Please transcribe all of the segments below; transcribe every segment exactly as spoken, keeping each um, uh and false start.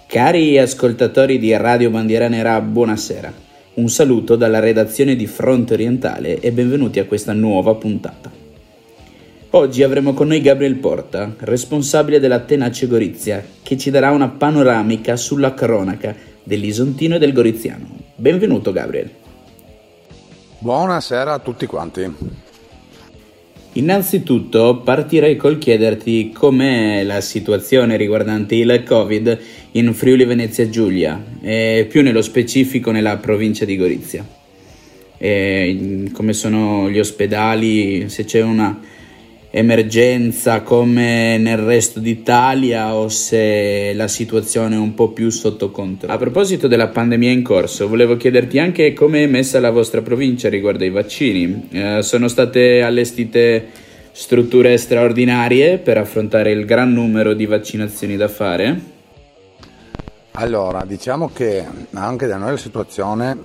Cari ascoltatori di Radio Bandiera Nera, buonasera. Un saluto dalla redazione di Fronte Orientale e benvenuti a questa nuova puntata. Oggi avremo con noi Gabriel Porta, responsabile della Tenace Gorizia, che ci darà una panoramica sulla cronaca dell'Isontino e del Goriziano. Benvenuto Gabriel. Buonasera a tutti quanti. Innanzitutto partirei col chiederti com'è la situazione riguardante il Covid in Friuli Venezia Giulia e più nello specifico nella provincia di Gorizia. E come sono gli ospedali, se c'è una emergenza come nel resto d'Italia o se la situazione è un po' più sotto controllo. A proposito della pandemia in corso, volevo chiederti anche come è messa la vostra provincia riguardo ai vaccini. Eh, sono state allestite strutture straordinarie per affrontare il gran numero di vaccinazioni da fare? Allora, diciamo che anche da noi la situazione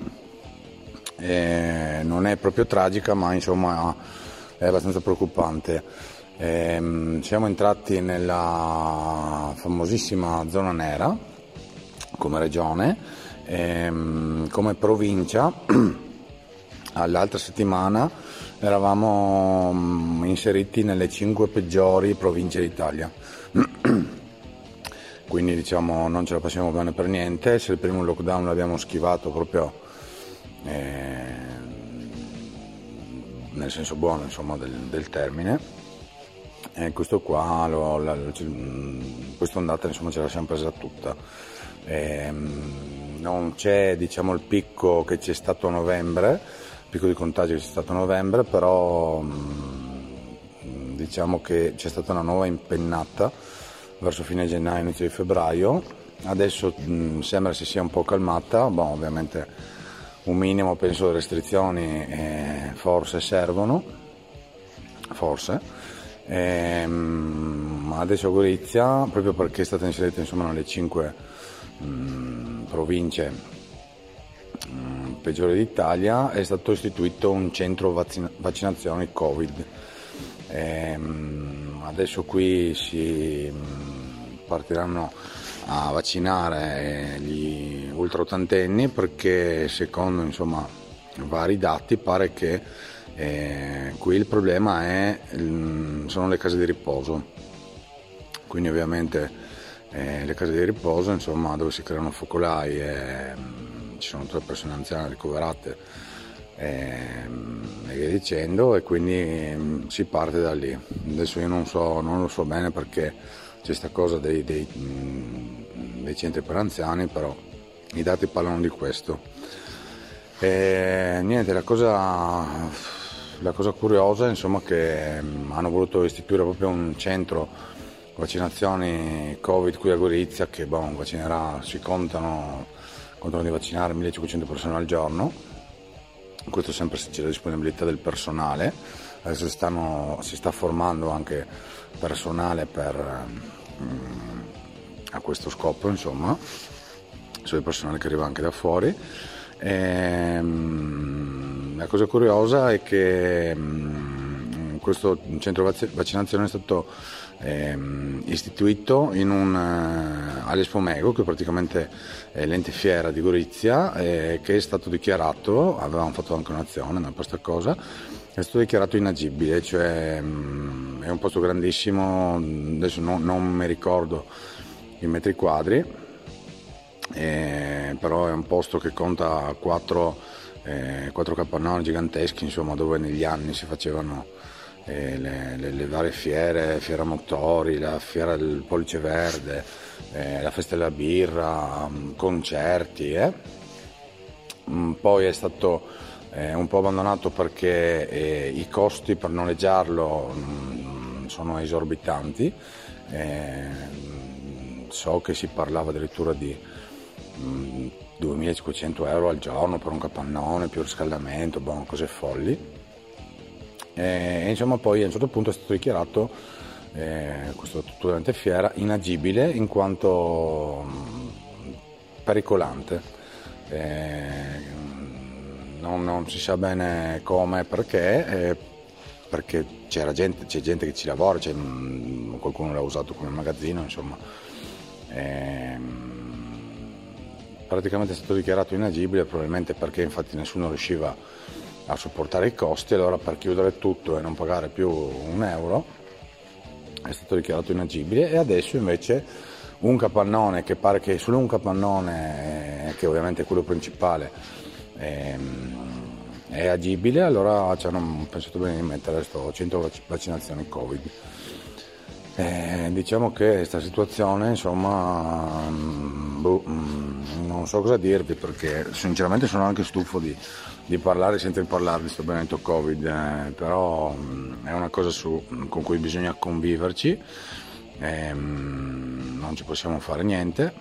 eh, non è proprio tragica, ma insomma è abbastanza preoccupante. Eh, siamo entrati nella famosissima zona nera come regione, ehm, come provincia. All'altra settimana eravamo inseriti nelle cinque peggiori province d'Italia. Quindi diciamo non ce la passiamo bene per niente. Se il primo lockdown l'abbiamo schivato proprio eh, nel senso buono, insomma, del, del termine, e questo qua lo, la, quest'ondata insomma ce la siamo presa tutta. E, non c'è, diciamo, il picco che c'è stato a novembre, il picco di contagio che c'è stato a novembre, però diciamo che c'è stata una nuova impennata verso fine gennaio, inizio di febbraio. Adesso mh, sembra si sia un po' calmata, bon, ovviamente un minimo, penso, di restrizioni eh, forse servono, forse. Ehm, adesso a Gorizia, proprio perché è stata inserita insomma nelle cinque mh, province mh, peggiori d'Italia, è stato istituito un centro vaccina- vaccinazioni Covid. Ehm, adesso qui si mh, partiranno a vaccinare gli ultra ottantenni, perché secondo insomma vari dati pare che eh, qui il problema è, sono le case di riposo, quindi ovviamente eh, le case di riposo insomma dove si creano focolai e mh, ci sono tre persone anziane ricoverate e, e via dicendo, e quindi mh, si parte da lì. Adesso io non so, non lo so bene perché c'è questa cosa dei, dei, dei centri per anziani, però i dati parlano di questo. E niente, la cosa, la cosa curiosa insomma che hanno voluto istituire proprio un centro vaccinazioni Covid qui a Gorizia, che bon, vaccinerà, si contano, contano di vaccinare millecinquecento persone al giorno. Questo sempre se c'è la disponibilità del personale. Adesso si, stanno, si sta formando anche personale per, um, a questo scopo, insomma, c'è personale che arriva anche da fuori. E, um, la cosa curiosa è che um, questo centro vac- vaccinazione è stato um, istituito in un, uh, all'Expo Mego, che praticamente è l'ente fiera di Gorizia, eh, che è stato dichiarato, avevamo fatto anche un'azione per questa cosa, è stato dichiarato inagibile, cioè mh, è un posto grandissimo, adesso no, non mi ricordo i metri quadri, eh, però è un posto che conta quattro, eh, quattro capannoni giganteschi, insomma, dove negli anni si facevano eh, le, le, le varie fiere, fiera motori, la fiera del pollice verde, eh, la festa della birra, concerti. Eh. Poi è stato Eh, un po' abbandonato perché eh, i costi per noleggiarlo mh, sono esorbitanti. Eh, so che si parlava addirittura di mh, duemilacinquecento euro al giorno per un capannone, più riscaldamento, bon, cose folli. E, insomma poi a un certo punto è stato dichiarato eh, questo durante fiera inagibile in quanto mh, pericolante. Eh, Non, non si sa bene come e perché, eh, perché c'era gente, c'è gente che ci lavora, c'è, mh, qualcuno l'ha usato come magazzino, insomma. Eh, praticamente è stato dichiarato inagibile, probabilmente perché infatti nessuno riusciva a sopportare i costi, allora per chiudere tutto e non pagare più un euro è stato dichiarato inagibile, e adesso invece un capannone, che pare che solo un capannone, che ovviamente è quello principale, è, è agibile, allora ci hanno pensato bene di mettere sto centro vaccinazioni Covid. Eh, diciamo che questa situazione, insomma, boh, non so cosa dirvi, perché sinceramente sono anche stufo di, di parlare senza parlare di questo benedetto Covid, eh, però è una cosa su, con cui bisogna conviverci, eh, non ci possiamo fare niente.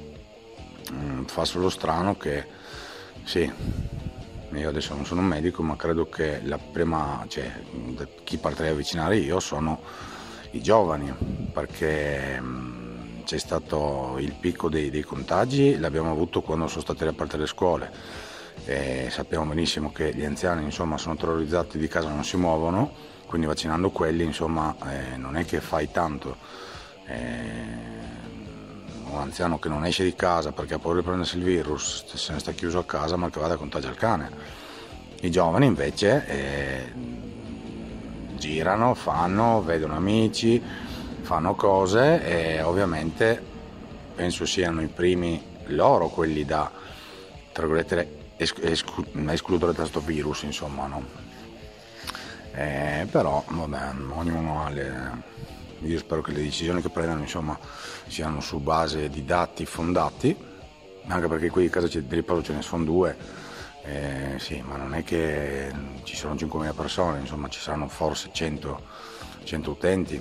Fa solo strano che, sì, io adesso non sono un medico, ma credo che la prima, cioè, chi partirei a avvicinare io sono i giovani, perché mh, c'è stato il picco dei, dei contagi, l'abbiamo avuto quando sono state riaperte le scuole, e sappiamo benissimo che gli anziani, insomma, sono terrorizzati, di casa non si muovono, quindi vaccinando quelli, insomma, eh, non è che fai tanto. Eh, un anziano che non esce di casa perché ha paura di prendersi il virus, se ne sta chiuso a casa, ma che vada a contagiare il cane. I giovani invece eh, girano, fanno, vedono amici, fanno cose, e ovviamente penso siano i primi loro quelli da, tra virgolette, esclu- escludere da questo virus, insomma, no? Eh, però vabbè, ognuno ha le... Io spero che le decisioni che prendano, insomma, siano su base di dati fondati, anche perché qui in casa di riposo ce ne sono due. Eh, sì, ma non è che ci sono cinquemila persone, insomma, ci saranno forse cento, cento utenti,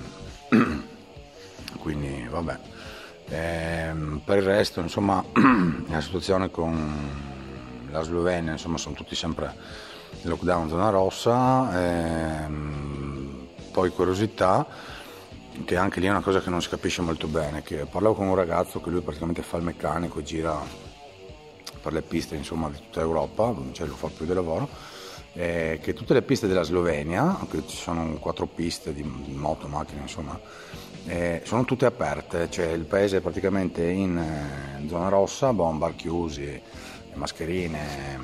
quindi vabbè. Eh, per il resto, insomma, la situazione con la Slovenia, insomma, sono tutti sempre in lockdown, zona rossa. Eh, poi curiosità, che anche lì è una cosa che non si capisce molto bene, che parlavo con un ragazzo che lui praticamente fa il meccanico, gira per le piste, insomma, di tutta Europa, cioè lo fa più di lavoro, eh, che tutte le piste della Slovenia, che ci sono quattro piste di moto, macchine, insomma, eh, sono tutte aperte, cioè il paese è praticamente in eh, zona rossa, bombar chiusi, mascherine,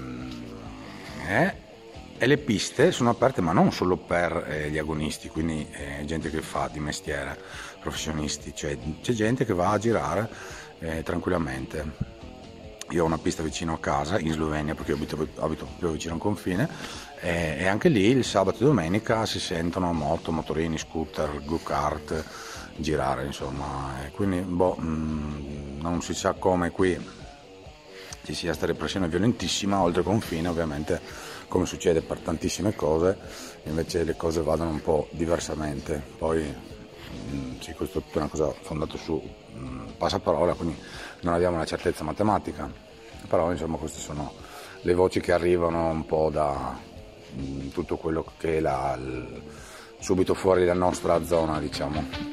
eh, e le piste sono aperte, ma non solo per eh, gli agonisti, quindi eh, gente che fa di mestiere, professionisti, cioè c'è gente che va a girare eh, tranquillamente. Io ho una pista vicino a casa in Slovenia, perché io abito, abito più vicino a un confine, e, e anche lì il sabato e domenica si sentono moto, motorini, scooter, go-kart girare, insomma, e quindi boh, mh, non si sa come qui ci sia questa repressione violentissima oltre confine, ovviamente, come succede per tantissime cose, invece le cose vadano un po' diversamente. Poi mh, sì, questo è tutta una cosa fondata su mh, passaparola, quindi non abbiamo una certezza matematica, però insomma queste sono le voci che arrivano un po' da mh, tutto quello che è la, l, subito fuori dalla nostra zona, diciamo.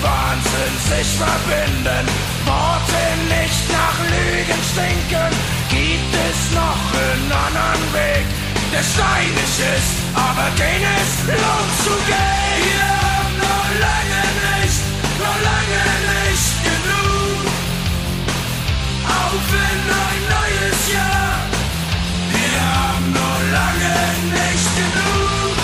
Wahnsinn sich verbinden, Worte nicht nach Lügen stinken. Gibt es noch einen anderen Weg, der steinig ist, aber den es lohnt zu gehen? Wir haben noch lange nicht, noch lange nicht genug. Auf in ein neues Jahr. Wir haben noch lange nicht genug.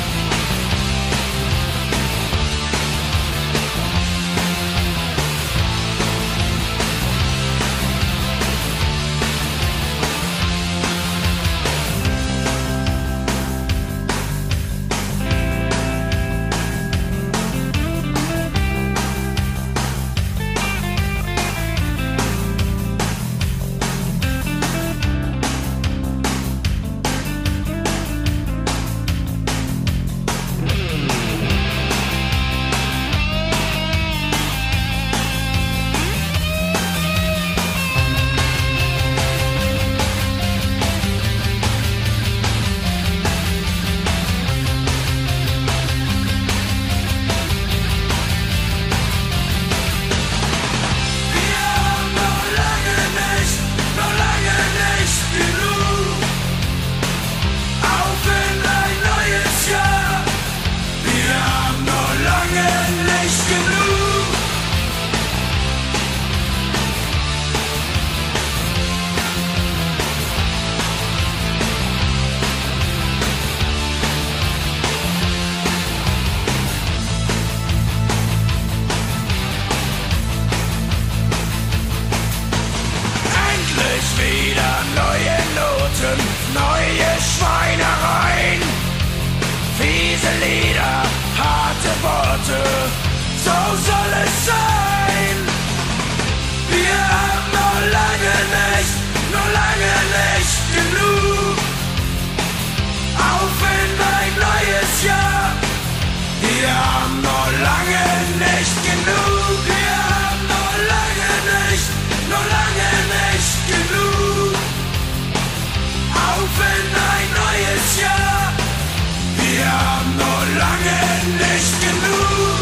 Neue Schweinereien, fiese Lieder, harte Worte, so soll es sein. Wir haben noch lange nicht, noch lange nicht genug. Auf in ein neues Jahr. Wir haben noch lange nicht genug. Wir haben noch lange nicht, noch lange nicht genug. Auf in ein neues Jahr. Wir haben noch lange nicht genug.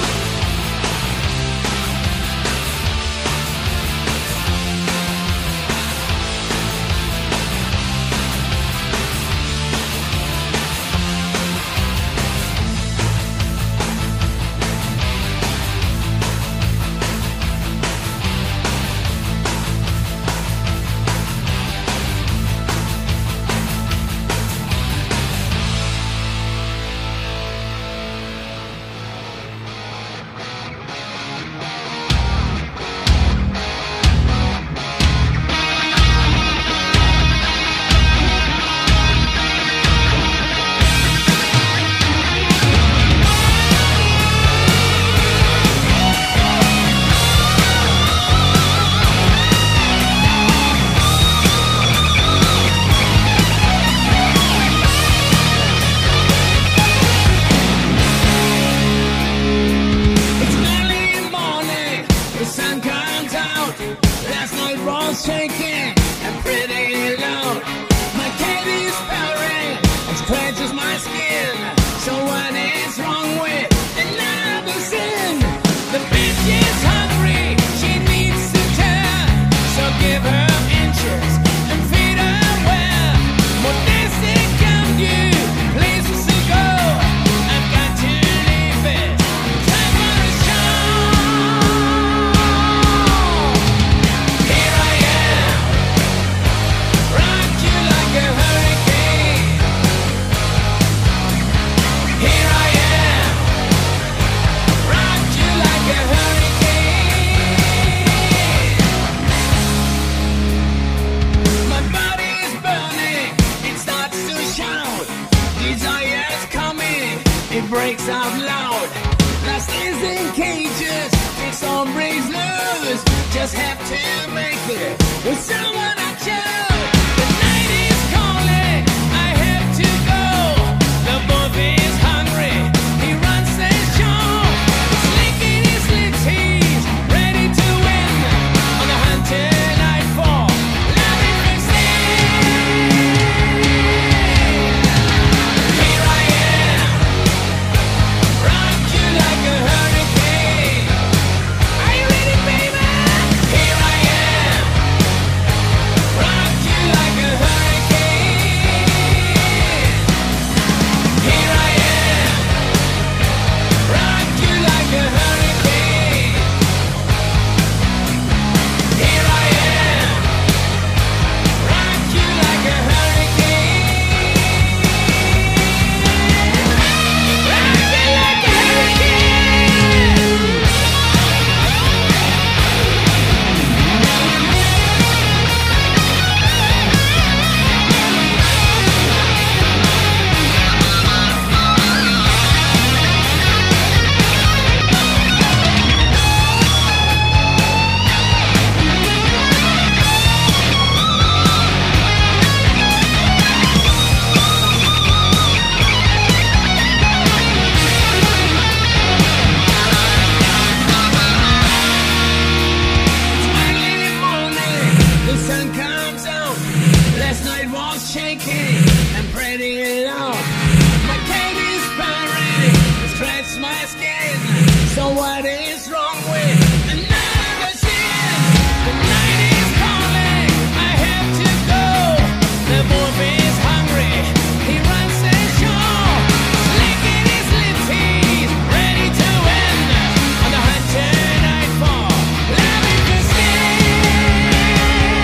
What is wrong with the night is in? The night is calling. I have to go. The wolf is hungry. He runs the show. Licking his lips, he's ready to end. On the hunt tonight for love is the skin.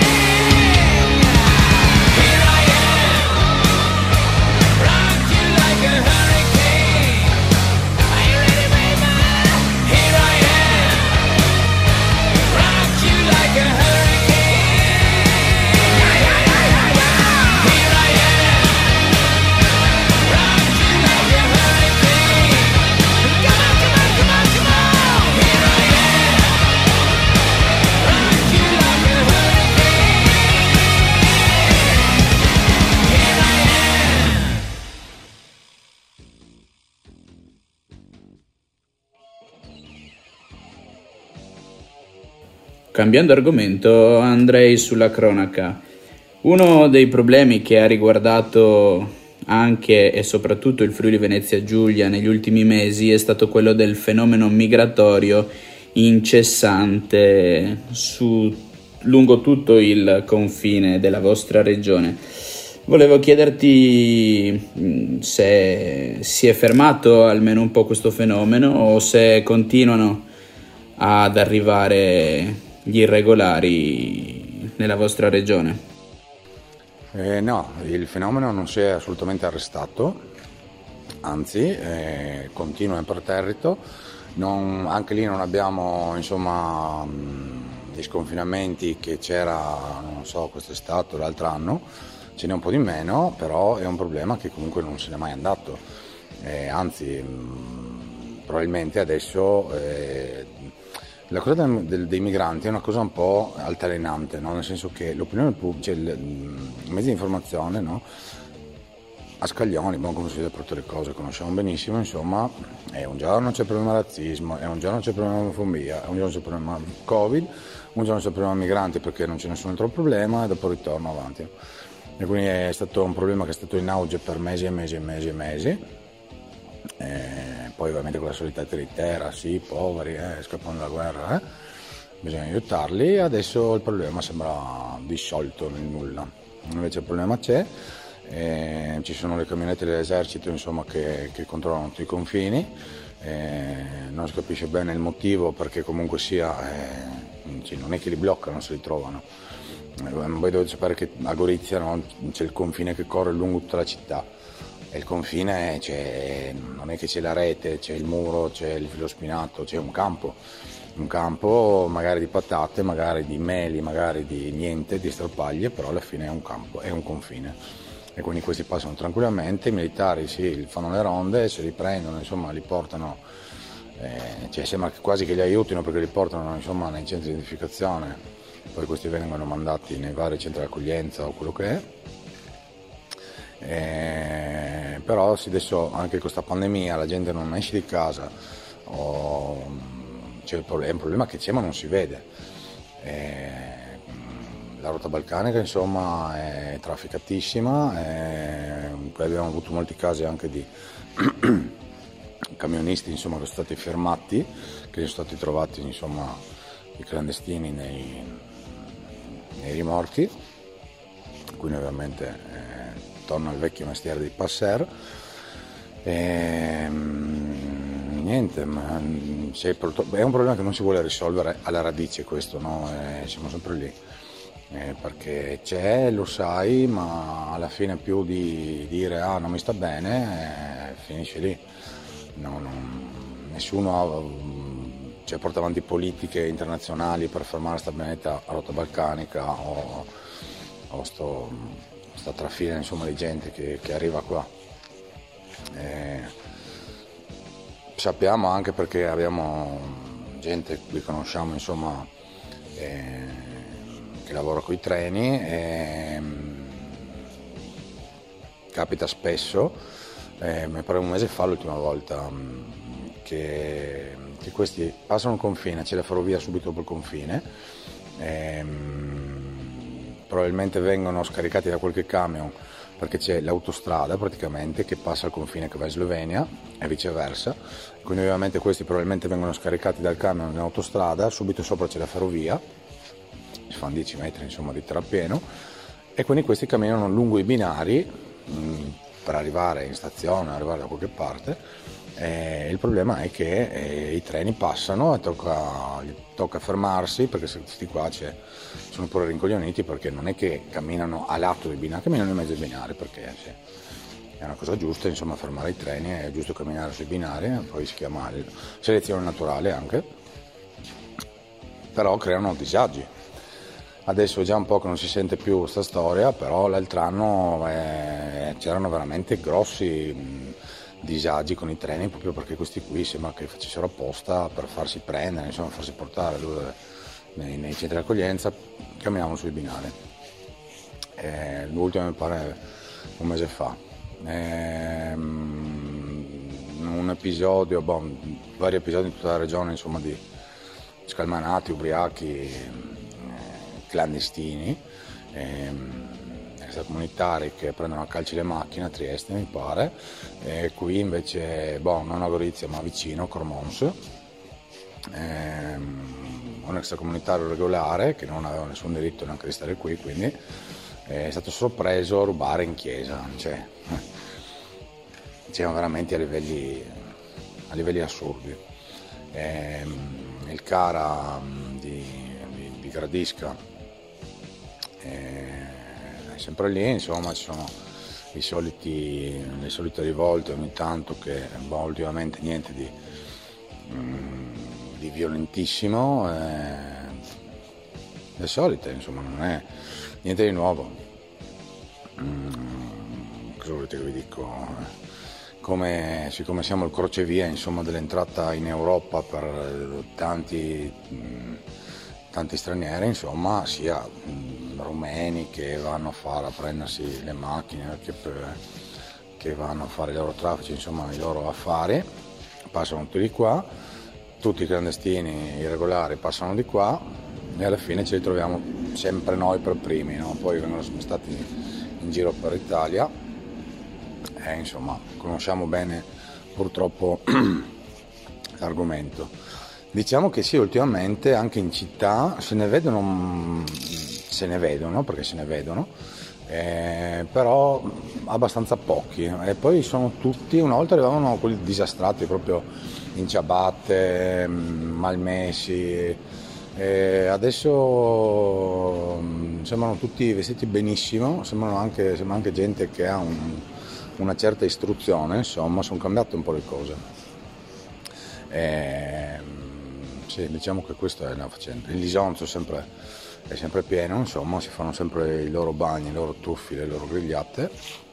Here I am, rock you like a hurricane. Are you ready, baby? Here I am, rock you like a hurricane. Here I am, rock you like a hurricane. Come on, come on, come on, come on. Here I am, rock you like a hurricane. Here I am. Cambiando argomento, andrei sulla cronaca. Uno dei problemi che ha riguardato anche e soprattutto il Friuli Venezia Giulia negli ultimi mesi è stato quello del fenomeno migratorio incessante su, lungo tutto il confine della vostra regione. Volevo chiederti mh, se si è fermato almeno un po' questo fenomeno o se continuano ad arrivare gli irregolari nella vostra regione. Eh, no, il fenomeno non si è assolutamente arrestato, anzi eh, continua imperterrito. Non, anche lì non abbiamo insomma mh, gli sconfinamenti che c'era, non so, quest'estate o l'altro anno, ce n'è un po' di meno, però è un problema che comunque non se n'è mai andato, eh, anzi mh, probabilmente adesso eh, la cosa del, del, dei migranti è una cosa un po' altalenante, no? Nel senso che l'opinione pubblica, cioè i mezzi di informazione, no? A scaglioni, bon, come si vede per tutte le cose, conosciamo benissimo, insomma, è un giorno c'è il problema razzismo, è un giorno c'è il problema omofobia, è un giorno c'è il problema Covid, un giorno c'è il problema migranti perché non c'è nessun altro problema e dopo ritorno avanti. E quindi è stato un problema che è stato in auge per mesi e mesi e mesi e mesi. Eh, poi ovviamente con la solita tiritera, sì, poveri, eh, scappano dalla guerra, eh, bisogna aiutarli. Adesso il problema sembra disciolto nel nulla, invece il problema c'è, eh, ci sono le camionette dell'esercito insomma, che, che controllano tutti i confini, eh, non si capisce bene il motivo perché comunque sia, eh, non è che li bloccano se li trovano. Voi dovete sapere che a Gorizia, no, c'è il confine che corre lungo tutta la città. E il confine c'è, non è che c'è la rete, c'è il muro, c'è il filo spinato, c'è un campo, un campo magari di patate, magari di meli, magari di niente, di stroppaglie, però alla fine è un campo, è un confine. E quindi questi passano tranquillamente, i militari sì, fanno le ronde, se li prendono, insomma li portano, eh, cioè sembra quasi che li aiutino perché li portano insomma nei centri di identificazione, poi questi vengono mandati nei vari centri di accoglienza o quello che è. Eh, però sì, adesso anche con questa pandemia la gente non esce di casa, o, cioè, è un problema che c'è ma non si vede. Eh, la rotta balcanica insomma è trafficatissima, eh, poi abbiamo avuto molti casi anche di camionisti insomma, che sono stati fermati, che sono stati trovati insomma, i clandestini nei, nei rimorchi, quindi ovviamente eh, torna al vecchio mestiere di passer. E, niente, ma è un problema che non si vuole risolvere alla radice questo, no? E siamo sempre lì, eh, perché c'è, lo sai, ma alla fine più di dire ah non mi sta bene, eh, finisce lì. No, non, nessuno ha, cioè, porta avanti politiche internazionali per fermare sta benedetta rotta balcanica o, o sto sta trafila insomma di gente che, che arriva qua. Eh, sappiamo anche perché abbiamo gente che conosciamo insomma eh, che lavora coi treni e capita spesso, eh, mi pare un mese fa l'ultima volta che, che questi passano il confine, c'è la ferrovia subito dopo il confine, eh, probabilmente vengono scaricati da qualche camion perché c'è l'autostrada praticamente che passa al confine che va in Slovenia e viceversa, quindi ovviamente questi probabilmente vengono scaricati dal camion in autostrada, subito sopra c'è la ferrovia, si fanno dieci metri insomma di terrapieno, e quindi questi camminano lungo i binari mh, per arrivare in stazione, arrivare da qualche parte. Eh, il problema è che eh, i treni passano e tocca, gli tocca fermarsi, perché se questi qua c'è, sono pure rincoglioniti, perché non è che camminano a lato dei binari, camminano in mezzo ai binari, perché sì, è una cosa giusta, insomma, fermare i treni, è giusto camminare sui binari, poi si chiama selezione naturale anche, però creano disagi. Adesso è già un po' che non si sente più questa storia, però l'altro anno eh, c'erano veramente grossi mh, disagi con i treni, proprio perché questi qui sembra che facessero apposta per farsi prendere, insomma farsi portare dove, nei, nei centri di accoglienza, camminavano sui binari. Eh, l'ultimo mi pare un mese fa. Eh, un episodio, boh, vari episodi in tutta la regione, insomma, di scalmanati, ubriachi, eh, clandestini, eh, extracomunitari che prendono a calci le macchine a Trieste mi pare, e qui invece, boh, non a Gorizia ma vicino, Cormons, ehm, un extracomunitario regolare che non aveva nessun diritto neanche di stare qui, quindi è stato sorpreso a rubare in chiesa, cioè siamo veramente a livelli, a livelli assurdi. Ehm, il Cara di, di, di Gradisca eh, è sempre lì, insomma ci sono i soliti, le solite rivolte ogni tanto, che boh, ultimamente niente di, mm, di violentissimo, eh, le solite, insomma non è niente di nuovo. Mm, cosa volete che vi dico? Come, siccome siamo il crocevia, insomma, dell'entrata in Europa per tanti, mh, tanti stranieri, insomma, sia mh, rumeni che vanno a fare a prendersi le macchine, che, per, che vanno a fare i loro traffici, insomma i loro affari, passano tutti di qua, tutti i clandestini irregolari passano di qua, e alla fine ci ritroviamo sempre noi per primi, no? Poi vengono spostati in giro per l'Italia. Eh, insomma, conosciamo bene purtroppo l'argomento. Diciamo che sì, ultimamente anche in città se ne vedono, se ne vedono perché se ne vedono, eh, però abbastanza pochi. E poi sono tutti, una volta arrivavano quelli disastrati, proprio in ciabatte, malmessi, e adesso sembrano tutti vestiti benissimo, sembrano anche, sembra anche gente che ha un una certa istruzione, insomma, sono cambiate un po' le cose. E, sì, diciamo che questa è la faccenda. Il Lisonzo è sempre, è sempre pieno, insomma, si fanno sempre i loro bagni, i loro tuffi, le loro grigliate.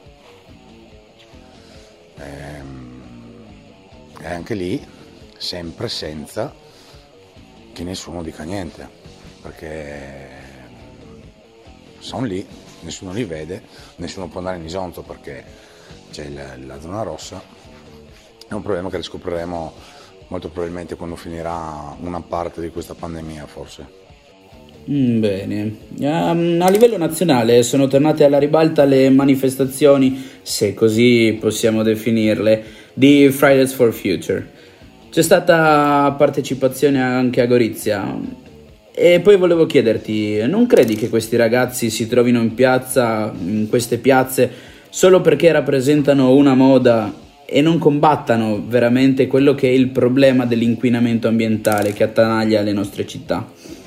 E, e anche lì, sempre senza che nessuno dica niente, perché sono lì, nessuno li vede, nessuno può andare in Lisonzo perché c'è la, la zona rossa. È un problema che riscopriremo molto probabilmente quando finirà una parte di questa pandemia, forse. Mm, bene, um, a livello nazionale sono tornate alla ribalta le manifestazioni, se così possiamo definirle, di Fridays for Future. C'è stata partecipazione anche a Gorizia. E poi volevo chiederti, non credi che questi ragazzi si trovino in piazza, in queste piazze, solo perché rappresentano una moda e non combattano veramente quello che è il problema dell'inquinamento ambientale che attanaglia le nostre città?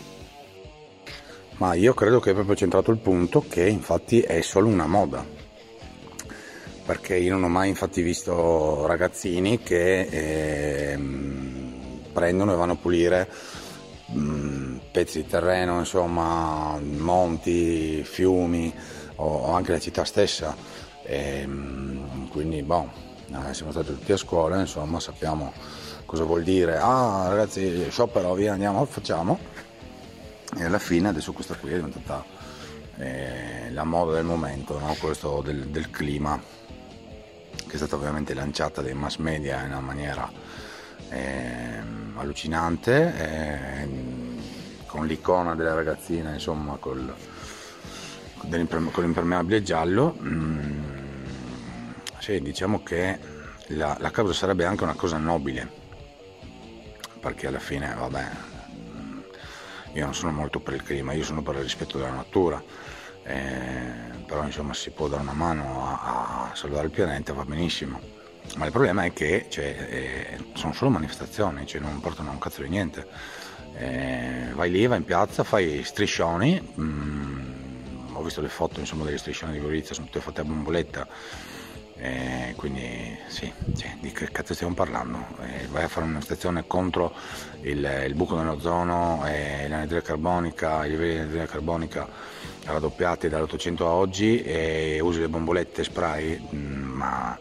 Ma io credo che hai proprio centrato il punto, che infatti è solo una moda, perché io non ho mai infatti visto ragazzini che eh, prendono e vanno a pulire mh, pezzi di terreno, insomma monti, fiumi o anche la città stessa. E, quindi boh, siamo stati tutti a scuola, insomma sappiamo cosa vuol dire. Ah ragazzi, sciopero, via, andiamo, facciamo. E alla fine adesso questa qui è diventata eh, la moda del momento, no? Questo del, del clima, che è stata ovviamente lanciata dai mass media in una maniera eh, allucinante, eh, con l'icona della ragazzina, insomma col con l'impermeabile giallo, mh, sì, diciamo che la, la causa sarebbe anche una cosa nobile, perché alla fine, vabbè, io non sono molto per il clima, io sono per il rispetto della natura, eh, però insomma si può dare una mano a, a salvare il pianeta, va benissimo, ma il problema è che cioè, eh, sono solo manifestazioni, cioè non portano un cazzo di niente, eh, vai lì, vai in piazza, fai striscioni, mh, ho visto le foto insomma delle striscioni di Gorizia, sono tutte fatte a bomboletta, eh, quindi sì, cioè, di che cazzo stiamo parlando? Eh, vai a fare una stazione contro il, il buco dell'ozono e l'anidride carbonica, i livelli di anidride carbonica raddoppiati dall'ottocento a oggi, e usi le bombolette spray, mh, ma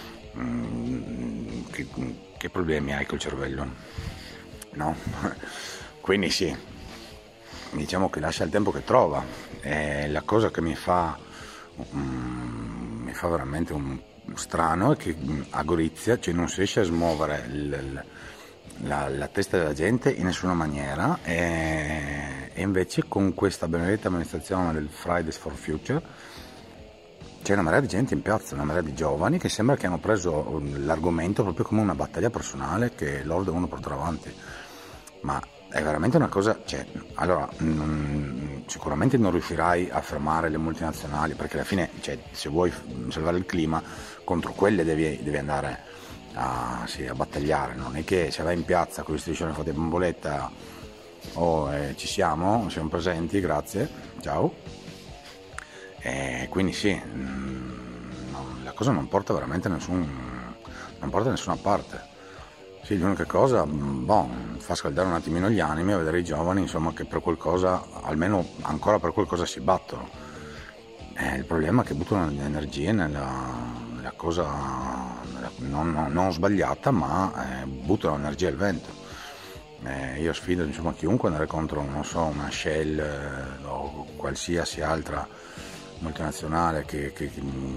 mh, che, che problemi hai col cervello? No? Quindi sì, diciamo che lascia il tempo che trova. E la cosa che mi fa um, mi fa veramente un strano è che a Gorizia cioè, non si riesce a smuovere il, la, la testa della gente in nessuna maniera, e, e invece con questa benedetta amministrazione del Fridays for Future c'è una marea di gente in piazza, una marea di giovani che sembra che hanno preso l'argomento proprio come una battaglia personale che loro devono portare avanti, ma è veramente una cosa, cioè, allora non, sicuramente non riuscirai a fermare le multinazionali, perché alla fine, cioè, se vuoi salvare il clima, contro quelle devi, devi andare a, sì, a battagliare, non è che se vai in piazza con le striscioni fatte in bomboletta, oh, eh, ci siamo, siamo presenti, grazie, ciao, e quindi sì, mh, no, la cosa non porta veramente nessun, non porta da nessuna parte. Sì, l'unica cosa, boh, fa scaldare un attimino gli animi a vedere i giovani, insomma, che per qualcosa, almeno ancora per qualcosa si battono. Eh, il problema è che buttano le energie nella, nella cosa nella, non, non, non sbagliata, ma eh, buttano l'energia al vento. Eh, io sfido, insomma, chiunque andare contro, non so, una Shell eh, o qualsiasi altra multinazionale che... che, che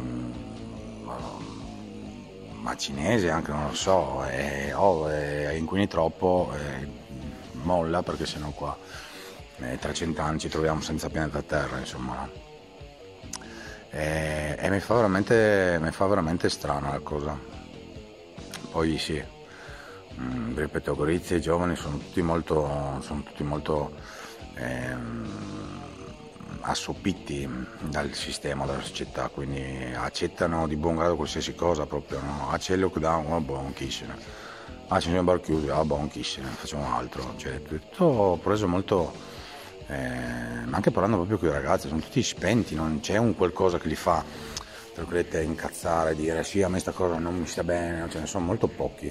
ma cinese anche, non lo so, e, oh, e inquini troppo, e molla, perché sennò qua eh, tra cent'anni ci troviamo senza pianeta Terra, insomma, no? E, e mi fa veramente mi fa veramente strana la cosa. Poi sì, mh, ripeto, Gorizia e i giovani sono tutti molto sono tutti molto ehm, assopiti dal sistema, dalla società, quindi accettano di buon grado qualsiasi cosa, proprio no? Ah, c'è il lockdown, oh, buon chissene, ah, ci sono i bar chiusi, ah, buon chissene, facciamo altro, cioè tutto preso molto, eh, ma anche parlando proprio con i ragazzi, sono tutti spenti, non c'è un qualcosa che li fa, tra virgolette, incazzare, dire sì, a me sta cosa non mi sta bene, ce ne sono molto pochi,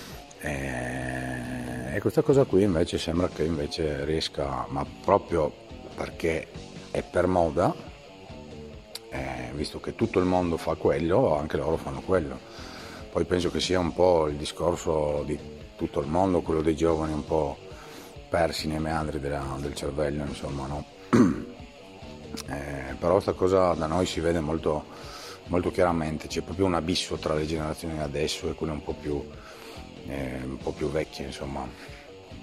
e, e questa cosa qui invece sembra che invece riesca, ma proprio perché è per moda, eh, visto che tutto il mondo fa quello, anche loro fanno quello. Poi penso che sia un po' il discorso di tutto il mondo, quello dei giovani un po' persi nei meandri della, del cervello, insomma, no? Eh, però sta cosa da noi si vede molto, molto chiaramente, c'è proprio un abisso tra le generazioni di adesso e quelle un po' più, eh, un po' più vecchie, insomma.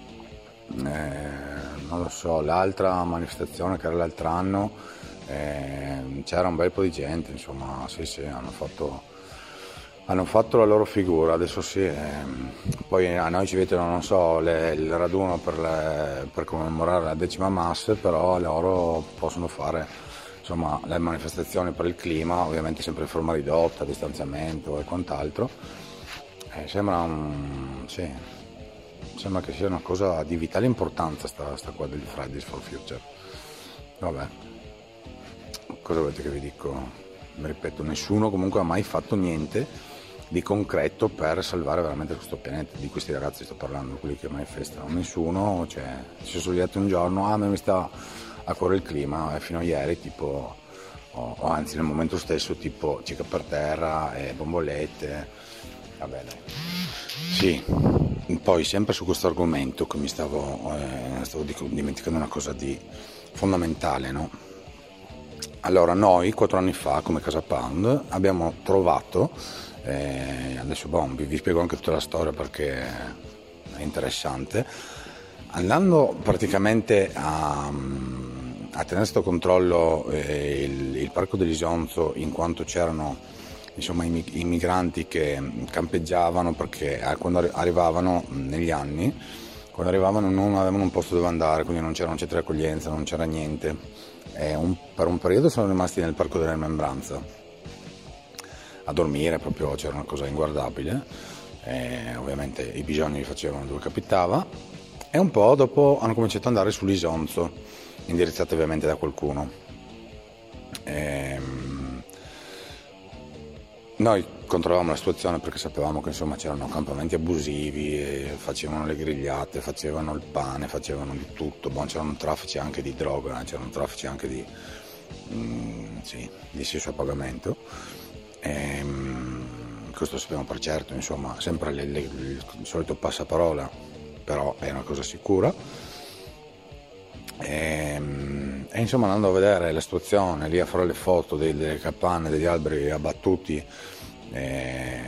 Eh, non lo so, l'altra manifestazione che era l'altro anno, eh, c'era un bel po' di gente, insomma, sì sì, hanno fatto, hanno fatto la loro figura, adesso sì, eh, poi a noi ci vedono, non so, le, il raduno per, le, per commemorare la decima massa, però loro possono fare, insomma, le manifestazioni per il clima, ovviamente sempre in forma ridotta, distanziamento e quant'altro, eh, sembra un, sì, sembra che sia una cosa di vitale importanza sta, sta qua del Fridays for Future. Vabbè, cosa volete che vi dico? Mi ripeto, nessuno comunque ha mai fatto niente di concreto per salvare veramente questo pianeta. Di questi ragazzi sto parlando, quelli che manifestano. Nessuno, cioè, si è svegliato un giorno, ah, mi sta a cuore il clima, e fino a ieri tipo, o, o anzi nel momento stesso, tipo cieca per terra e bombolette. Vabbè, dai. Sì. Poi sempre su questo argomento che mi stavo, eh, stavo dimenticando una cosa di fondamentale, no? Allora noi quattro anni fa come Casa Pound abbiamo trovato, eh, adesso boh, vi, vi spiego anche tutta la storia perché è interessante, andando praticamente a, a tenere sotto controllo eh, il, il parco dell'Isonzo, in quanto c'erano insomma i, i migranti che campeggiavano, perché eh, quando arrivavano negli anni, quando arrivavano non avevano un posto dove andare, quindi non c'era un centro di accoglienza, non c'era niente. E un, per un periodo sono rimasti nel parco della Rimembranza a dormire, proprio c'era una cosa inguardabile, e ovviamente i bisogni li facevano dove capitava, e un po' dopo hanno cominciato ad andare sull'Isonzo, indirizzati ovviamente da qualcuno. E, noi controllavamo la situazione perché sapevamo che insomma c'erano accampamenti abusivi, facevano le grigliate, facevano il pane, facevano di tutto, bon, c'erano traffici anche di droga, c'erano traffici anche di, mm, sì, di sesso a pagamento. E, questo sappiamo per certo, insomma, sempre le, le, il solito passaparola, però è una cosa sicura. E, e insomma, andando a vedere la situazione lì, a fare le foto delle capanne, degli alberi abbattuti, e,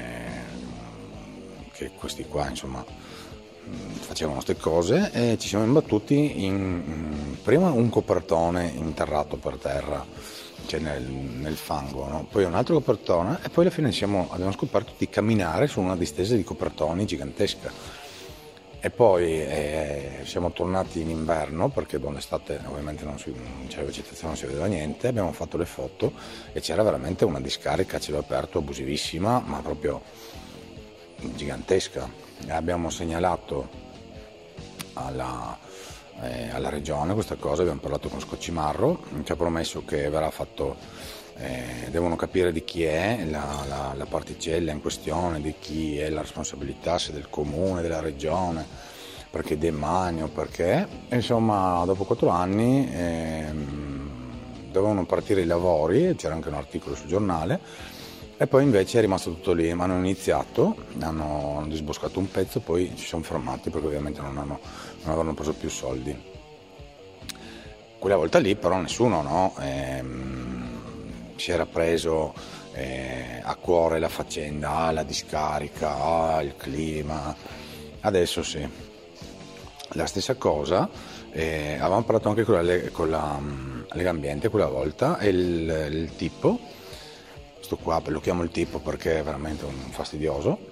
che questi qua insomma facevano queste cose, e ci siamo imbattuti in prima un copertone interrato per terra, cioè nel, nel fango, no? Poi un altro copertone, e poi alla fine siamo, abbiamo scoperto di camminare su una distesa di copertoni gigantesca. E poi eh, siamo tornati in inverno, perché l'estate ovviamente non, si, non c'era vegetazione, non si vedeva niente, abbiamo fatto le foto e c'era veramente una discarica a cielo aperto abusivissima, ma proprio gigantesca. E abbiamo segnalato alla... Eh, alla regione questa cosa, abbiamo parlato con Scoccimarro, ci ha promesso che verrà fatto, eh, devono capire di chi è la, la, la particella in questione, di chi è la responsabilità, se del comune, della regione, perché demanio, perché, e insomma dopo quattro anni eh, dovevano partire i lavori, c'era anche un articolo sul giornale, e poi invece è rimasto tutto lì, ma hanno iniziato, hanno, hanno disboscato un pezzo, poi ci sono fermati perché ovviamente non, hanno, non avevano preso più soldi. Quella volta lì però nessuno, no, ehm, si era preso eh, a cuore la faccenda, ah, la discarica, ah, il clima. Adesso sì, la stessa cosa, eh, avevamo parlato anche con la, con la um, Lega Ambiente quella volta, e il, il tipo, questo qua lo chiamo il tipo perché è veramente un fastidioso,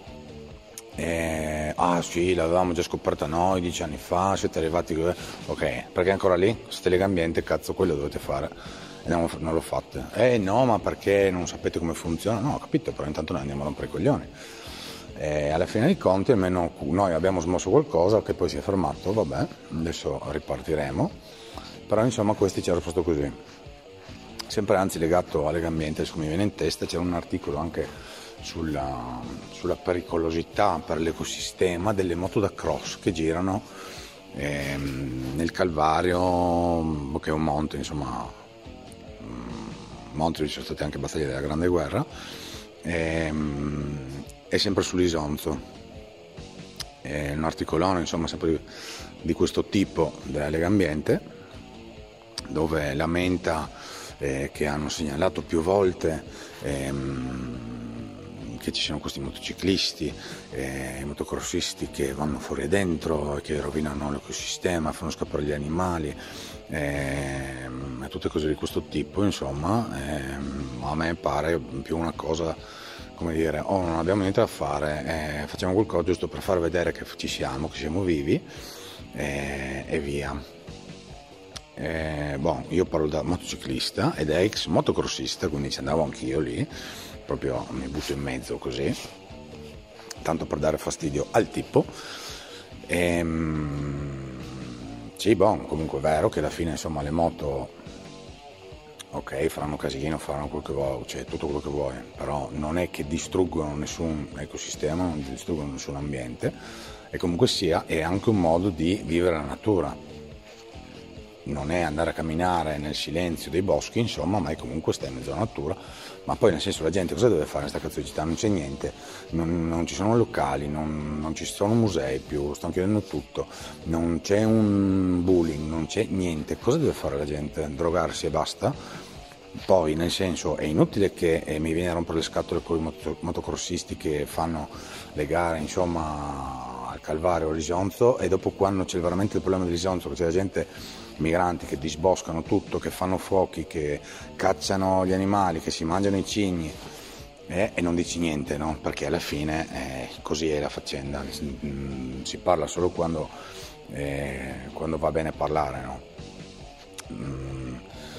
e, ah sì, l'avevamo già scoperta noi dieci anni fa, siete arrivati, ok, perché ancora lì, siete Lega Ambiente, cazzo, quello dovete fare, e non, non lo fate. Eh no, ma perché non sapete come funziona? No, ho capito, però intanto noi andiamo a rompere i coglioni. E alla fine dei conti almeno noi abbiamo smosso qualcosa che poi si è fermato, vabbè, adesso ripartiremo, però insomma questi ci hanno risposto così. Sempre anzi legato a Lega Ambiente, adesso mi viene in testa, c'era un articolo anche sulla, sulla pericolosità per l'ecosistema delle moto da cross che girano ehm, nel Calvario, che è un monte, insomma, un monte dove ci sono state anche battaglie della Grande Guerra, ehm, è sempre sull'Isonzo. È un articolone, insomma, sempre di, di questo tipo della Lega Ambiente, dove lamenta Eh, che hanno segnalato più volte ehm, che ci siano questi motociclisti e eh, motocrossisti che vanno fuori e dentro e che rovinano l'ecosistema, fanno scappare gli animali eh, e tutte cose di questo tipo, insomma. Eh, a me pare più una cosa, come dire, oh, non abbiamo niente da fare, eh, facciamo qualcosa giusto per far vedere che ci siamo, che siamo vivi eh, e via. Eh, bon, io parlo da motociclista ed è ex motocrossista, quindi ci andavo anch'io lì, proprio mi butto in mezzo così, tanto per dare fastidio al tipo. Ehm, sì, bon, comunque è vero che alla fine insomma le moto, ok, faranno casino, faranno quello che vuoi, cioè tutto quello che vuoi, però non è che distruggono nessun ecosistema, non distruggono nessun ambiente, e comunque sia è anche un modo di vivere la natura. Non è andare a camminare nel silenzio dei boschi, insomma, ma è comunque stai in mezzo alla natura. Ma poi nel senso, la gente cosa deve fare in questa cazzo di città? Non c'è niente, non, non ci sono locali, non, non ci sono musei più, stanno chiudendo tutto, non c'è un bullying, non c'è niente. Cosa deve fare la gente? Drogarsi e basta? Poi nel senso è inutile che eh, mi viene a rompere le scatole con i moto, motocrossisti che fanno le gare, insomma, al Calvario, Lisonzo, e dopo quando c'è veramente il problema di Lisonzo, che c'è la gente, migranti che disboscano tutto, che fanno fuochi, che cacciano gli animali, che si mangiano i cigni, eh, e non dici niente, no? Perché alla fine eh, così è la faccenda, si, si parla solo quando, eh, quando va bene parlare, no? Mm.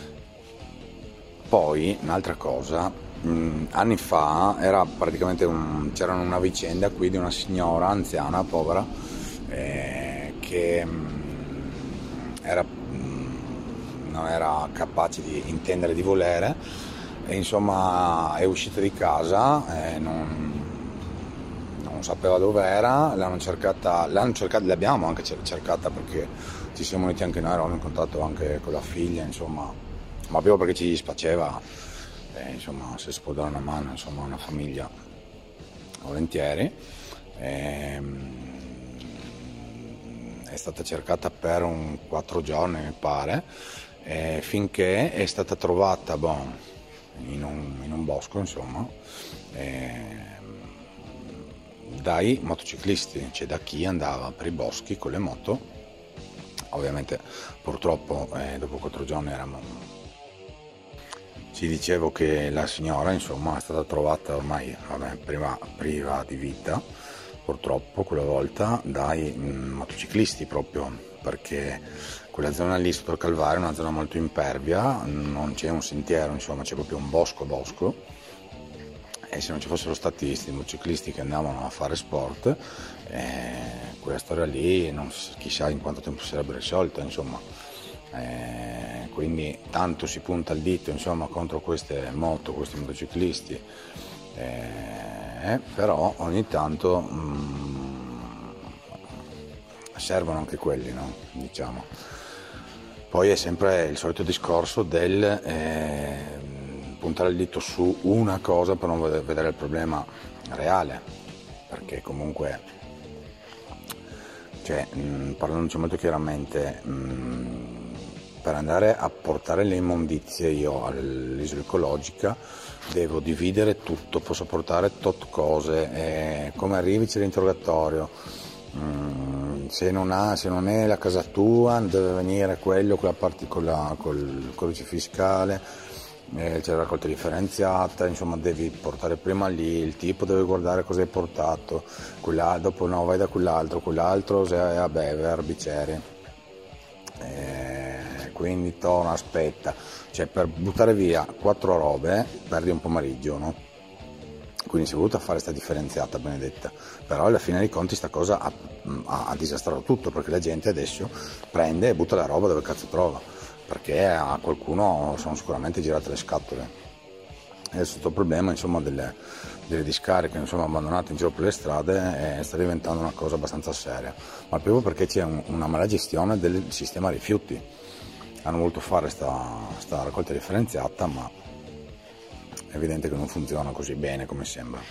Poi un'altra cosa, mh, anni fa era praticamente un, c'era una vicenda qui di una signora anziana, povera, eh, che mh, era, mh, non era capace di intendere, di volere, e insomma è uscita di casa, eh, non, non sapeva dove era, l'hanno cercata, l'hanno cercata, l'abbiamo anche cercata perché ci siamo uniti anche noi, eravamo in contatto anche con la figlia, insomma. Ma proprio perché ci dispiaceva, eh, insomma, se si può dare una mano, insomma, a una famiglia, volentieri. E, è stata cercata per un quattro giorni, mi pare, e finché è stata trovata, bon, in un, in un bosco, insomma, e, dai motociclisti, cioè da chi andava per i boschi con le moto. Ovviamente, purtroppo, eh, dopo quattro giorni eravamo... Ci dicevo che la signora, insomma, è stata trovata ormai, vabbè, prima priva di vita, purtroppo quella volta, dai mh, motociclisti proprio, perché quella zona lì sotto il Calvario è una zona molto impervia, non c'è un sentiero, insomma, c'è proprio un bosco bosco, e se non ci fossero stati questi motociclisti che andavano a fare sport, eh, quella storia lì non chissà in quanto tempo si sarebbe risolta, insomma. Eh, quindi tanto si punta il dito, insomma, contro queste moto, questi motociclisti, eh, però ogni tanto mh, servono anche quelli, no? Diciamo. Poi è sempre il solito discorso del eh, puntare il dito su una cosa per non vedere il problema reale, perché comunque, cioè, mh, parlandoci molto chiaramente, mh, per andare a portare le immondizie io all'isola ecologica devo dividere tutto, posso portare tot cose, eh, come arrivi c'è l'interrogatorio, mm, se, non ha, se non è la casa tua deve venire quello con la parte, con la, col codice fiscale, eh, c'è la raccolta differenziata, insomma devi portare prima lì, il tipo deve guardare cosa hai portato, dopo no, vai da quell'altro, quell'altro se è a bever, bicchieri. Eh, quindi torna, aspetta, cioè per buttare via quattro robe perdi un pomeriggio, no? Quindi si è voluta fare sta differenziata benedetta, però alla fine dei conti sta cosa ha, ha, ha disastrato tutto, perché la gente adesso prende e butta la roba dove cazzo trova, perché a qualcuno sono sicuramente girate le scatole. E adesso tutto il problema, insomma, delle, delle discariche, insomma, abbandonate in giro per le strade, eh, sta diventando una cosa abbastanza seria, ma proprio perché c'è un, una mala gestione del sistema rifiuti. Hanno voluto fare sta, sta raccolta differenziata, ma è evidente che non funziona così bene come sembra.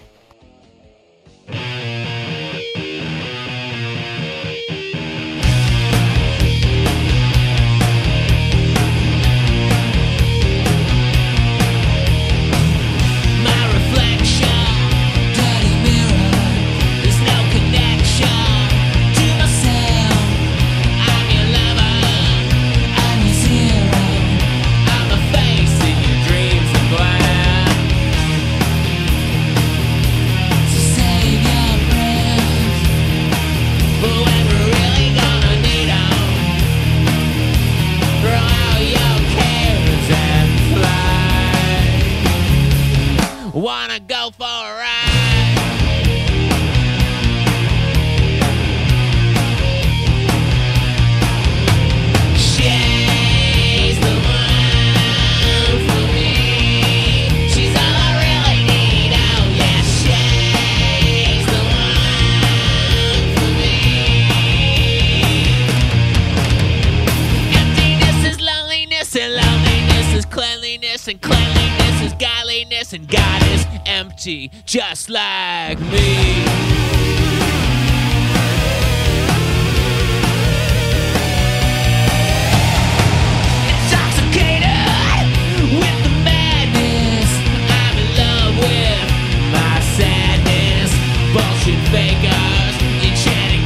Wanna go for a ride? She's the one for me. She's all I really need. Oh yeah, she's the one for me. Emptiness is loneliness, and loneliness is cleanliness, and cleanliness is godliness, and God is empty, just like me. Intoxicated with the madness, I'm in love with my sadness. Bullshit fakers, you chanting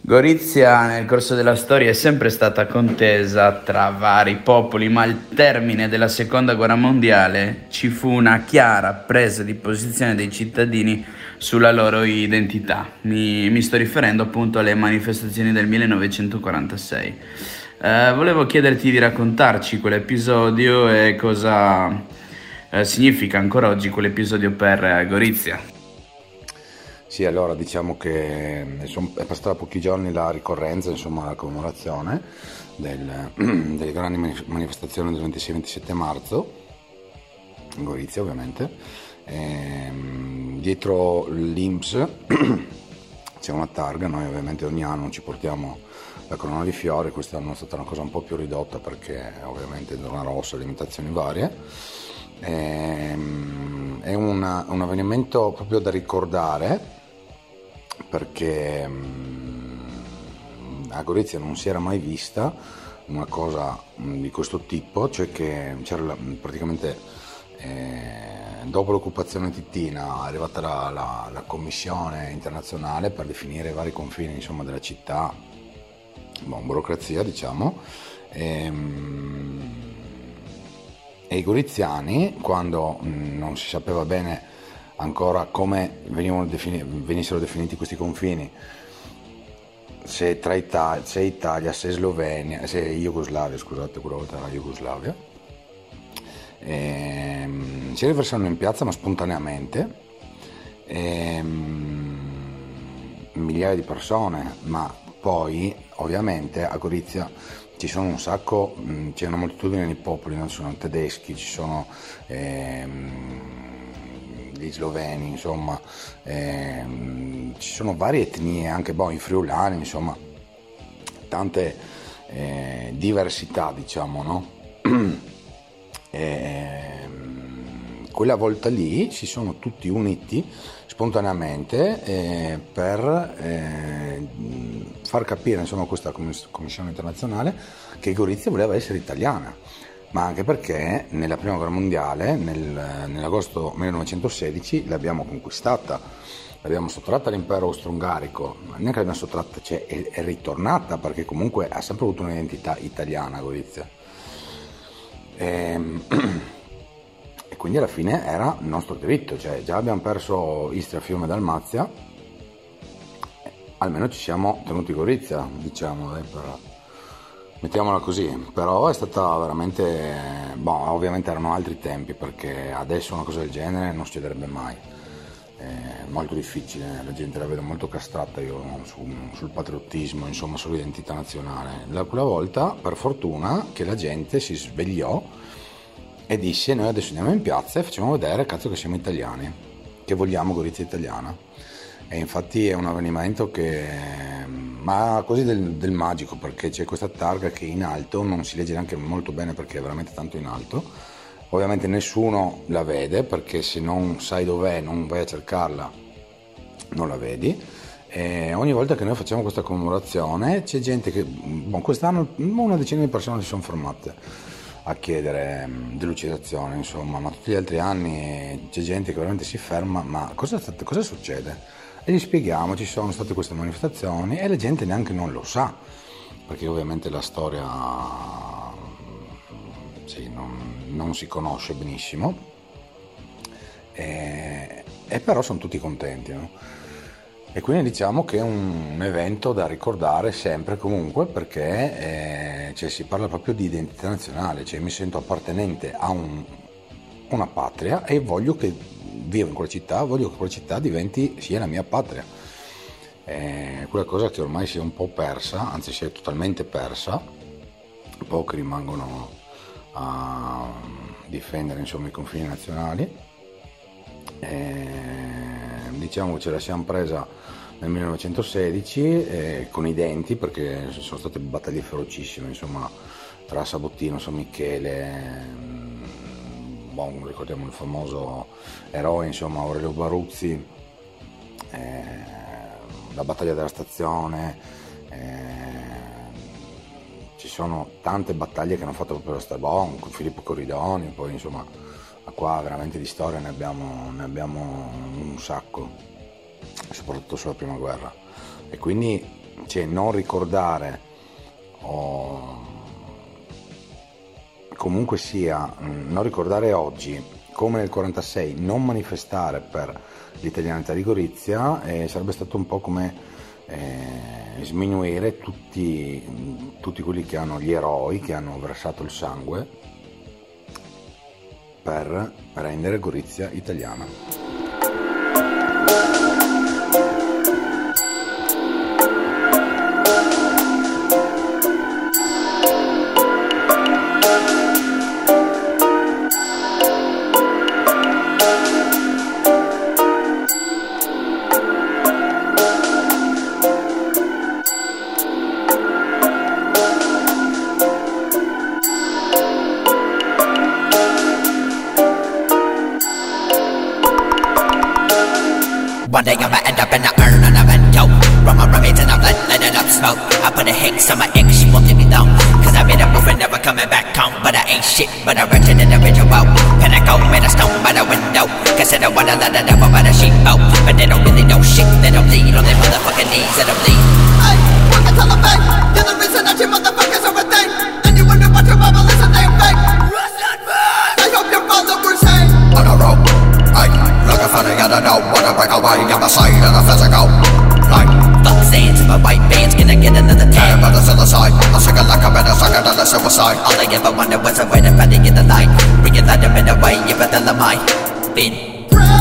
Gorizia nel corso della storia è sempre stata contesa tra vari popoli, ma al termine della seconda guerra mondiale ci fu una chiara presa di posizione dei cittadini sulla loro identità. Mi, mi sto riferendo appunto alle manifestazioni del millenovecentoquarantasei. Eh, volevo chiederti di raccontarci quell'episodio e cosa eh, significa ancora oggi quell'episodio per eh, Gorizia. Sì, allora diciamo che è passata pochi giorni la ricorrenza, insomma la commemorazione del, delle grandi manifestazioni del ventisei ventisette marzo, in Gorizia ovviamente. E, dietro l'I N P S c'è una targa, noi ovviamente ogni anno ci portiamo la corona di fiori, quest'anno è stata una cosa un po' più ridotta perché ovviamente zona rossa, limitazioni varie. E, è una, un avvenimento proprio da ricordare, perché a Gorizia non si era mai vista una cosa di questo tipo, cioè che c'era praticamente eh, dopo l'occupazione titina è arrivata la, la, la commissione internazionale per definire i vari confini, insomma, della città, bon, burocrazia diciamo, e, e i goriziani, quando non si sapeva bene ancora come venivano defini- venissero definiti questi confini, se tra Italia, se Italia, se Slovenia, se Jugoslavia, scusate, quella volta era Jugoslavia, e, si riversano in piazza ma spontaneamente, e, migliaia di persone, ma poi ovviamente a Gorizia ci sono un sacco, c'è una moltitudine di popoli, non ci sono tedeschi, ci sono ehm, gli sloveni, insomma, ehm, ci sono varie etnie, anche boh, i friulani, insomma, tante eh, diversità, diciamo, no? E, quella volta lì si sono tutti uniti spontaneamente eh, per eh, far capire, insomma, a questa commissione internazionale che Gorizia voleva essere italiana, ma anche perché nella prima guerra mondiale, nel, nell'agosto millenovecentosedici, l'abbiamo conquistata, l'abbiamo sottratta all'impero austro-ungarico, ma neanche l'abbiamo sottratta, cioè è, è ritornata, perché comunque ha sempre avuto un'identità italiana Gorizia. E, e quindi alla fine era il nostro diritto, cioè già abbiamo perso Istria, Fiume e Dalmazia, almeno ci siamo tenuti Gorizia, diciamo, dai, per... mettiamola così. Però è stata veramente, boh, ovviamente erano altri tempi, perché adesso una cosa del genere non succederebbe mai, è molto difficile, la gente la vedo molto castrata io su, sul patriottismo, insomma, sull'identità nazionale. La, quella volta, per fortuna, che la gente si svegliò e disse: noi adesso andiamo in piazza e facciamo vedere, cazzo, che siamo italiani, che vogliamo Gorizia italiana. E infatti è un avvenimento che, ma così del, del magico, perché c'è questa targa che in alto non si legge neanche molto bene perché è veramente tanto in alto, ovviamente nessuno la vede, perché se non sai dov'è, non vai a cercarla, non la vedi. E ogni volta che noi facciamo questa commemorazione c'è gente che, bon, quest'anno una decina di persone si sono fermate a chiedere delucidazione, insomma, ma tutti gli altri anni c'è gente che veramente si ferma: ma cosa, cosa succede? E gli spieghiamo, ci sono state queste manifestazioni, e la gente neanche non lo sa, perché ovviamente la storia sì, non, non si conosce benissimo, e, e però sono tutti contenti, no? E quindi diciamo che è un evento da ricordare sempre, comunque, perché eh, cioè, si parla proprio di identità nazionale, cioè mi sento appartenente a un, una patria e voglio che vivo in quella città, voglio che quella città diventi sia la mia patria. È quella cosa che ormai si è un po' persa, anzi si è totalmente persa, pochi rimangono a difendere, insomma, i confini nazionali. E diciamo che ce la siamo presa nel millenovecentosedici eh, con i denti, perché sono state battaglie ferocissime, insomma, tra Sabottino, San Michele, bon, ricordiamo il famoso eroe, insomma, Aurelio Baruzzi, eh, la battaglia della stazione, eh, ci sono tante battaglie che hanno fatto proprio la Stabon, con Filippo Corridoni, poi insomma qua veramente di storia ne abbiamo, ne abbiamo un sacco, soprattutto sulla prima guerra. E quindi cioè non ricordare o comunque sia non ricordare oggi come nel quarantasei non manifestare per l'italianità di Gorizia eh, sarebbe stato un po' come eh, sminuire tutti, tutti quelli che hanno gli eroi che hanno versato il sangue per rendere Gorizia italiana. One day I'ma end up in the urn on a vento. Run my remains and I'm let, let it up smoke. I put a hex on my ex, she won't leave me alone. Cause I made a move and never coming back home. But I ain't shit, but I rented an individual. Can I go, made a stone by the window. Cause I don't wanna let it over by the sheep, oh. But they don't really know shit, they don't bleed on their motherfucking knees, they don't bleed. Hey, welcome to the bank. You're the reason that you motherfuckers are a thing. And you wonder what your bubble is a damn fake. Rust that man! I hope your followers say on a rope, ay, looking for the other, don't wanna break away. I'm a side of the physical, like fuck sands in my white bands, can I get another tan? But it's on the side, I'm sick of like I'm in a sucker to the suicide. All I ever wanted was a way to find it in the light. Bring it let them in the way, you better than mine. Been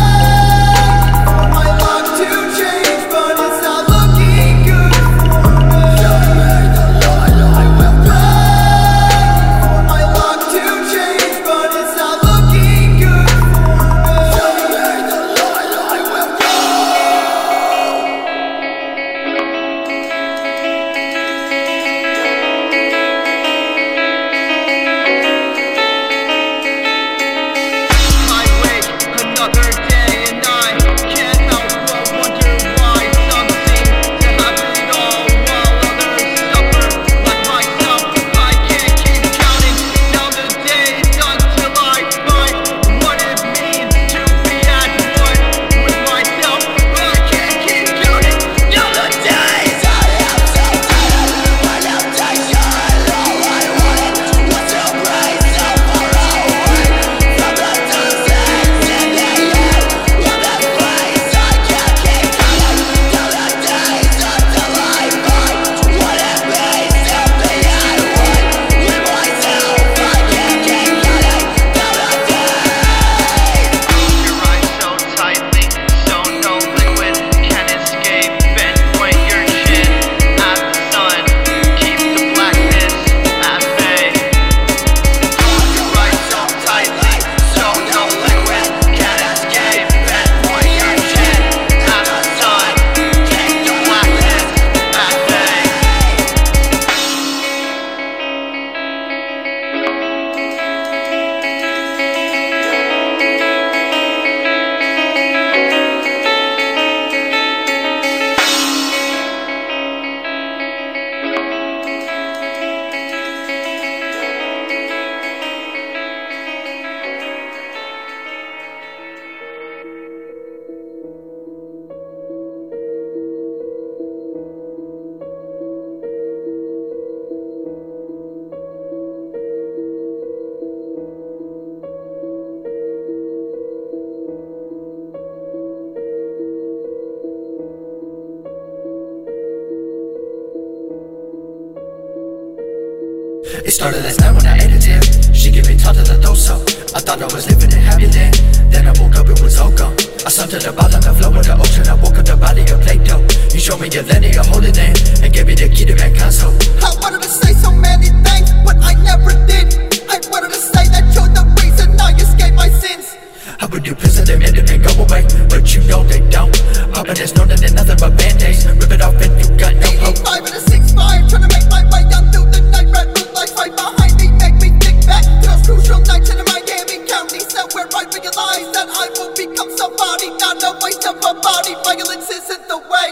it started last night when I ate a dip. She gave me top of the doso. I thought I was living in happy land. Then I woke up, it was all gone. I sunk to the bottom, the flow of the ocean. I woke up the body of Plato. You showed me your land, your holy land, and gave me the key to that console. I wanted to say so many things, but I never did. I wanted to say that you're the reason I escaped my sins. I would do prison them and then go away, but you know they don't. Hoping there's no nothing, nothing but band-aids. Rip it off if you got no hope. Five and a six five, trying to make my way down through the night. Red moonlight right behind me, make me think back to those crucial nights in the Miami County set where I realized that I will become somebody, not a waste of a body. Violence isn't the way.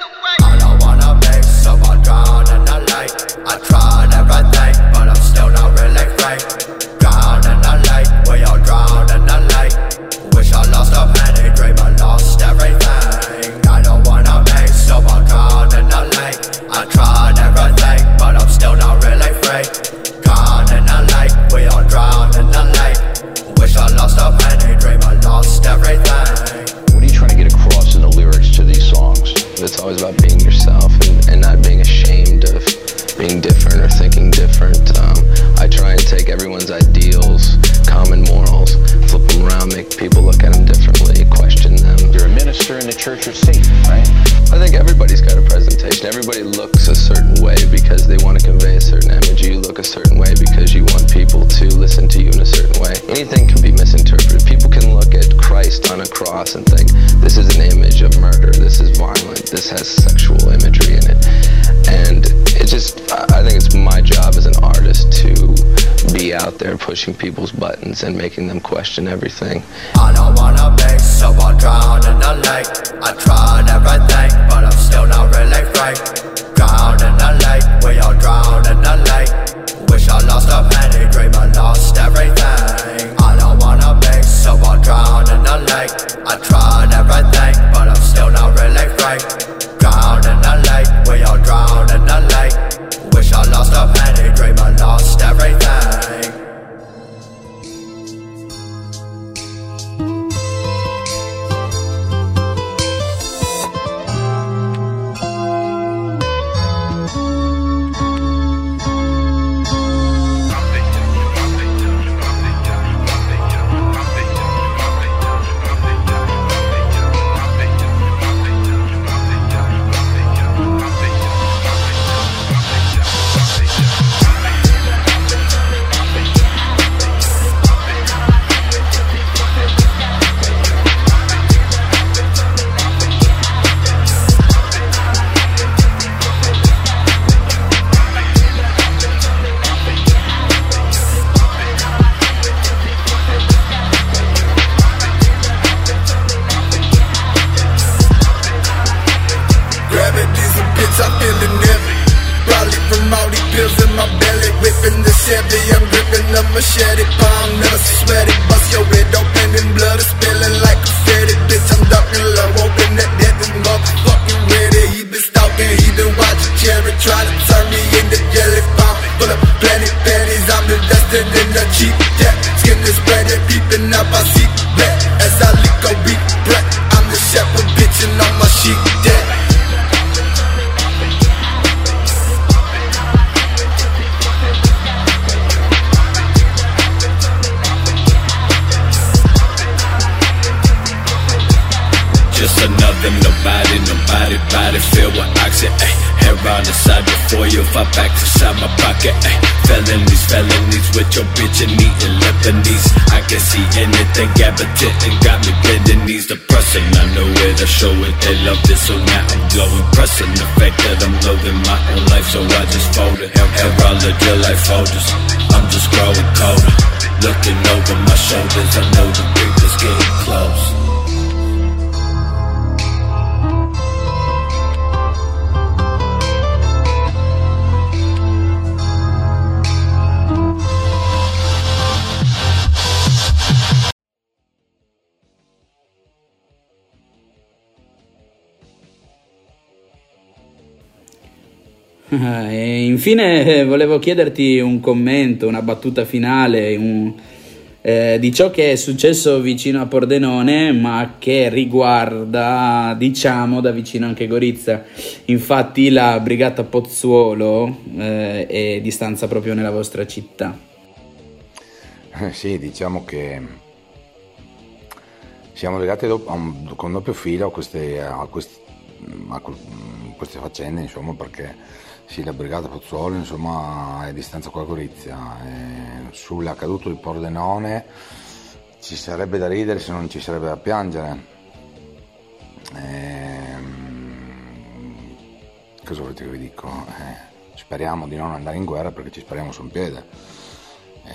I don't wanna make someone drown in the lake. I tried everything, but I'm still not really free. Drown in the lake, we all drown in the lake. Wish I lost a penny, dream I lost everything. I don't wanna make someone drown in the lake. I people look at them differently, question them. You're a minister in the church, you're safe, right? I think everybody's got a presentation. Everybody looks a certain way because they want to convey a certain image. You look a certain way because you want people to listen to you in a certain way. Anything can be misinterpreted. People can look at Christ on a cross and think, this is an image of murder, this is violent, this has sexual imagery in it. And it just, I think it's my job as an artist to be out there pushing people's buttons and making them question everything. I don't wanna be someone drowned in the lake. I tried everything, but I'm still not really free. Drowned in the lake, we all drowned in the lake. Wish I lost a penny, dream I lost everything. I don't wanna be someone drowned in the lake. I tried everything, but I'm still not really free. Drowned in the lake, we all drowned in the lake. Wish I lost a penny, dream I lost everything. Machete, palm, never sweaty. Bust your head open and blood is spilling like confetti. Bitch, I'm ducking low, hoping that death is motherfucking ready. He been stalking, he been watching Cherry, trying to turn me into jelly bomb. Full of plenty panties, I'm invested in the cheap jet. Skin is spreading, peeping up, I see black. As I lick a beat black, I'm the shepherd, bitching on my sheep dead. Just another nobody, nobody, body filled with oxy, ayy. Hair on the side before you fall back inside my pocket, ayy. Felonies, felonies with your bitch and eating Lebanese. I can see anything, gabbatin got me bending knees. The pressing, I know where to show it, they love this, so now I'm glowing. Pressing the fact that I'm loathing my own life, so I just fold it. Hair, hair all legit like folders, I'm just growing colder. Looking over my shoulders, I know the reaper's getting close. E infine volevo chiederti un commento, una battuta finale un, eh, di ciò che è successo vicino a Pordenone, ma che riguarda, diciamo, da vicino anche Gorizia. Infatti la brigata Pozzuolo eh, è di stanza proprio nella vostra città. Eh sì, diciamo che siamo legati do- a un, con doppio filo a queste, a questi, a queste faccende, insomma, perché sì, la brigata Pozzuolo, insomma, è a distanza con la Gorizia. E sull'accaduto di Pordenone ci sarebbe da ridere se non ci sarebbe da piangere. E, cosa volete che vi dico? Eh, speriamo di non andare in guerra perché ci speriamo su un piede. E,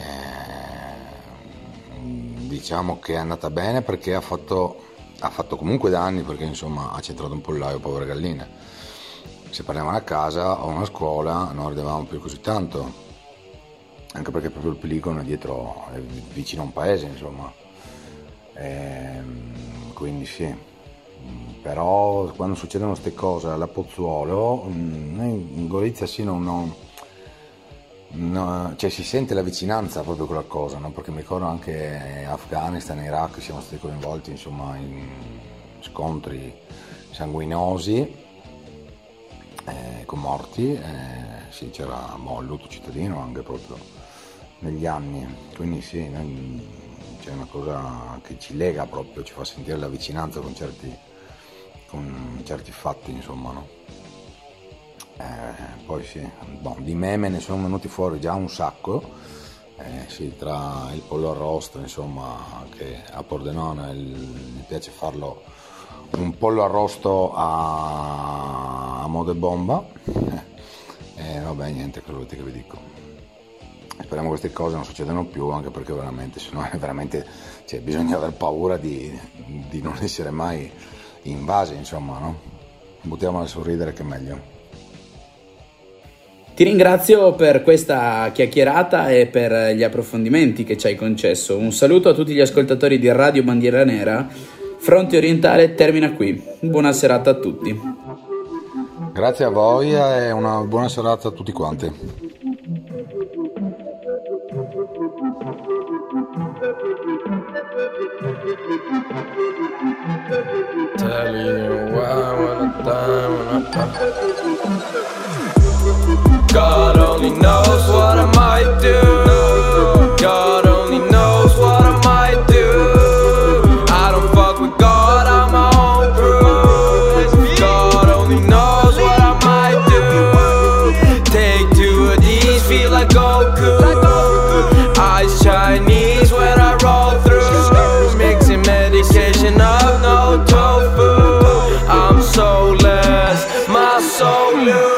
diciamo che è andata bene perché ha fatto, ha fatto comunque danni, perché insomma ha centrato un pollaio, povere galline. Se parlavamo a casa o a una scuola non ridevamo più così tanto, anche perché proprio il poligono è dietro, è vicino a un paese, insomma, e, quindi sì. Però quando succedono queste cose alla Pozzuolo, noi in Gorizia sì, non, non, no, cioè si sente la vicinanza proprio quella cosa, no? Perché mi ricordo anche Afghanistan e Iraq siamo stati coinvolti, insomma, in scontri sanguinosi, Eh, con morti, eh, sì, c'era boh, il lutto cittadino anche proprio negli anni, quindi sì, noi, c'è una cosa che ci lega proprio, ci fa sentire la vicinanza con certi, con certi fatti, insomma, no? Eh, poi sì, bon, di meme ne sono venuti fuori già un sacco, eh, sì, tra il pollo arrosto, insomma, che a Pordenone il, mi piace farlo un pollo arrosto a, a mo' de bomba, e vabbè, niente, cosa volete che vi dico. Speriamo che queste cose non succedano più, anche perché veramente, sennò è veramente, cioè, bisogna aver paura di, di non essere mai invasi, insomma, no? Buttiamola a sorridere che è meglio. Ti ringrazio per questa chiacchierata e per gli approfondimenti che ci hai concesso. Un saluto a tutti gli ascoltatori di Radio Bandiera Nera. Fronte Orientale termina qui. Buona serata a tutti. Grazie a voi e una buona serata a tutti quanti. God only knows what I might do. God only knows what I might do. I don't fuck with God, I'm my own proof. God only knows what I might do. Take two of these, feel like Goku. Eyes Chinese when I roll through. Mixing medication up, no tofu. I'm soulless, my soul loose.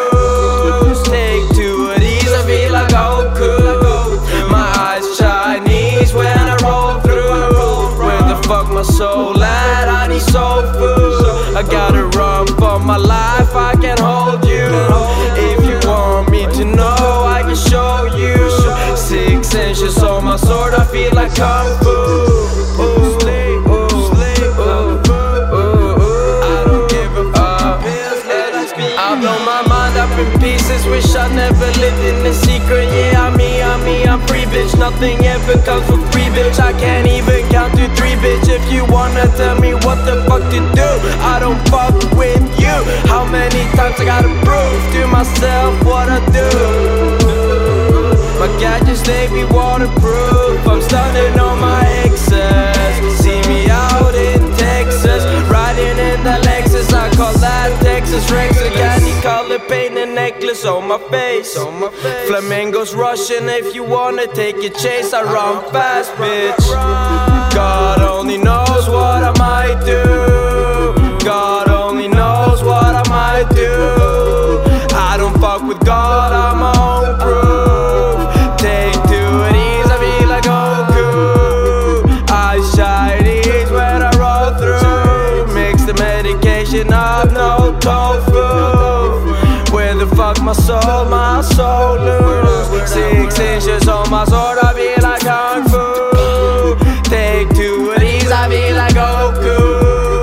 My soul at, I need soul food. I gotta run for my life, I can hold you. If you want me to know, I can show you. Six inches on my sword, I feel like Kung Fu. Ooh, sleep, ooh, sleep, ooh, ooh, ooh. I don't give a fuck. I blow my mind up in pieces, wish I never lived in the secret. Yeah, I'm me, I'm me, I'm free, bitch. Nothing ever comes for free, bitch. I can't even count to three, bitch. If you wanna tell me what the fuck to do, I don't fuck with you. How many times I gotta prove to myself what I do? My gadgets, they be waterproof. I'm stunning on my exes. See me out in Texas, riding in the Lexus. I call that Texas Rex. A candy color paint a necklace on my face. Flamingos rushing, if you wanna take a chase, I run fast, bitch. God only knows what I might do. God only knows what I might do. I don't fuck with God, I'm my own proof. Take two of these, I feel like Goku. Eyes Chinese when I roll through. Mix the medication up, no tofu. Where the fuck my soul, my soul loose. Six inches on my sword, I feel like Kung Fu. Take two of these, I feel like Goku.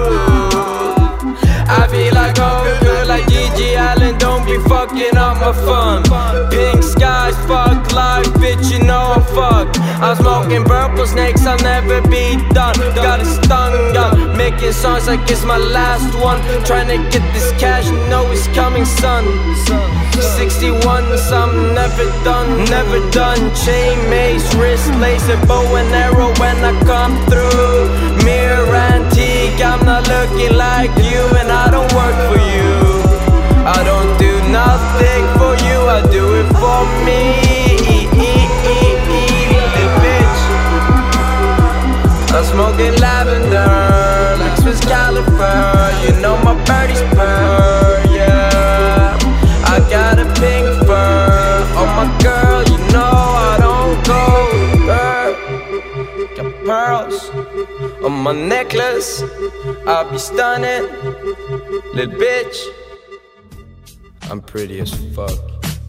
I feel like Goku, like G G Allen, don't be fucking up my fun. Pink skies, fuck life, bitch, you know I'm fucked. I'm smoking purple snakes, I'll never be done. Got a stun gun, making songs like it's my last one. Trying to get this cash, you know it's coming, son. Sixty-one, something never done, never done. Chain mace, wrist lace, bow and arrow when I come through. Mirror antique, I'm not looking like you, and I don't work for you. I don't do nothing for you, I do it for me. Little bitch, I'm smoking lavender, like Swiss caliber. You know my birdie's purr, yeah. I got a pink fur on my girl, you know I don't go uh, got pearls on my necklace, I'll be stunning. Little bitch, I'm pretty as fuck.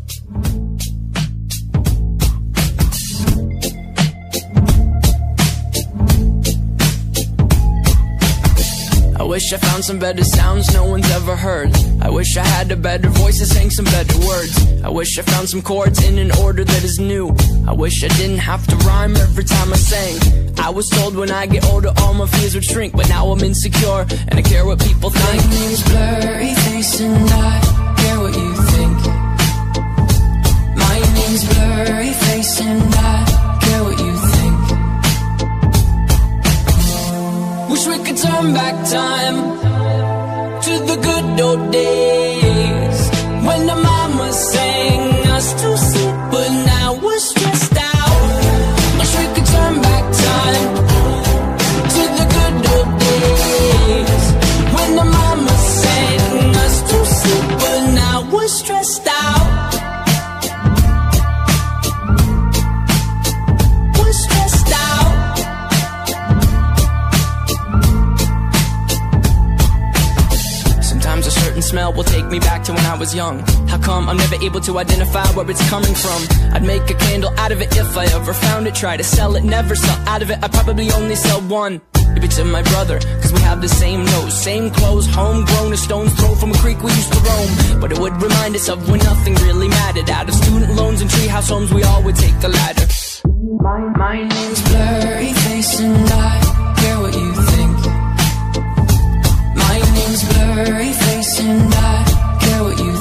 I wish I found some better sounds no one's ever heard. I wish I had a better voice that sang some better words. I wish I found some chords in an order that is new. I wish I didn't have to rhyme every time I sang. I was told when I get older all my fears would shrink, but now I'm insecure and I care what people think. My name's Blurry Face and I care what you think. My name's Blurry Face and I care what you think. Wish we could turn back time to the good old days when the mama sang us to sleep, but now we're stressed out. Wish we could turn back time to the good old days when the mama sang us to sleep, but now we're stressed out. Smell will take me back to when I was young. How come I'm never able to identify where it's coming from? I'd make a candle out of it if I ever found it. Try to sell it, never sell out of it. I'd probably only sell one. Maybe to my brother, cause we have the same nose, same clothes, homegrown, a stone's throw from a creek we used to roam. But it would remind us of when nothing really mattered. Out of student loans and treehouse homes, we all would take the ladder. My, my name's Blurry Face and I care what you think. My name's Blurry Face and I care what you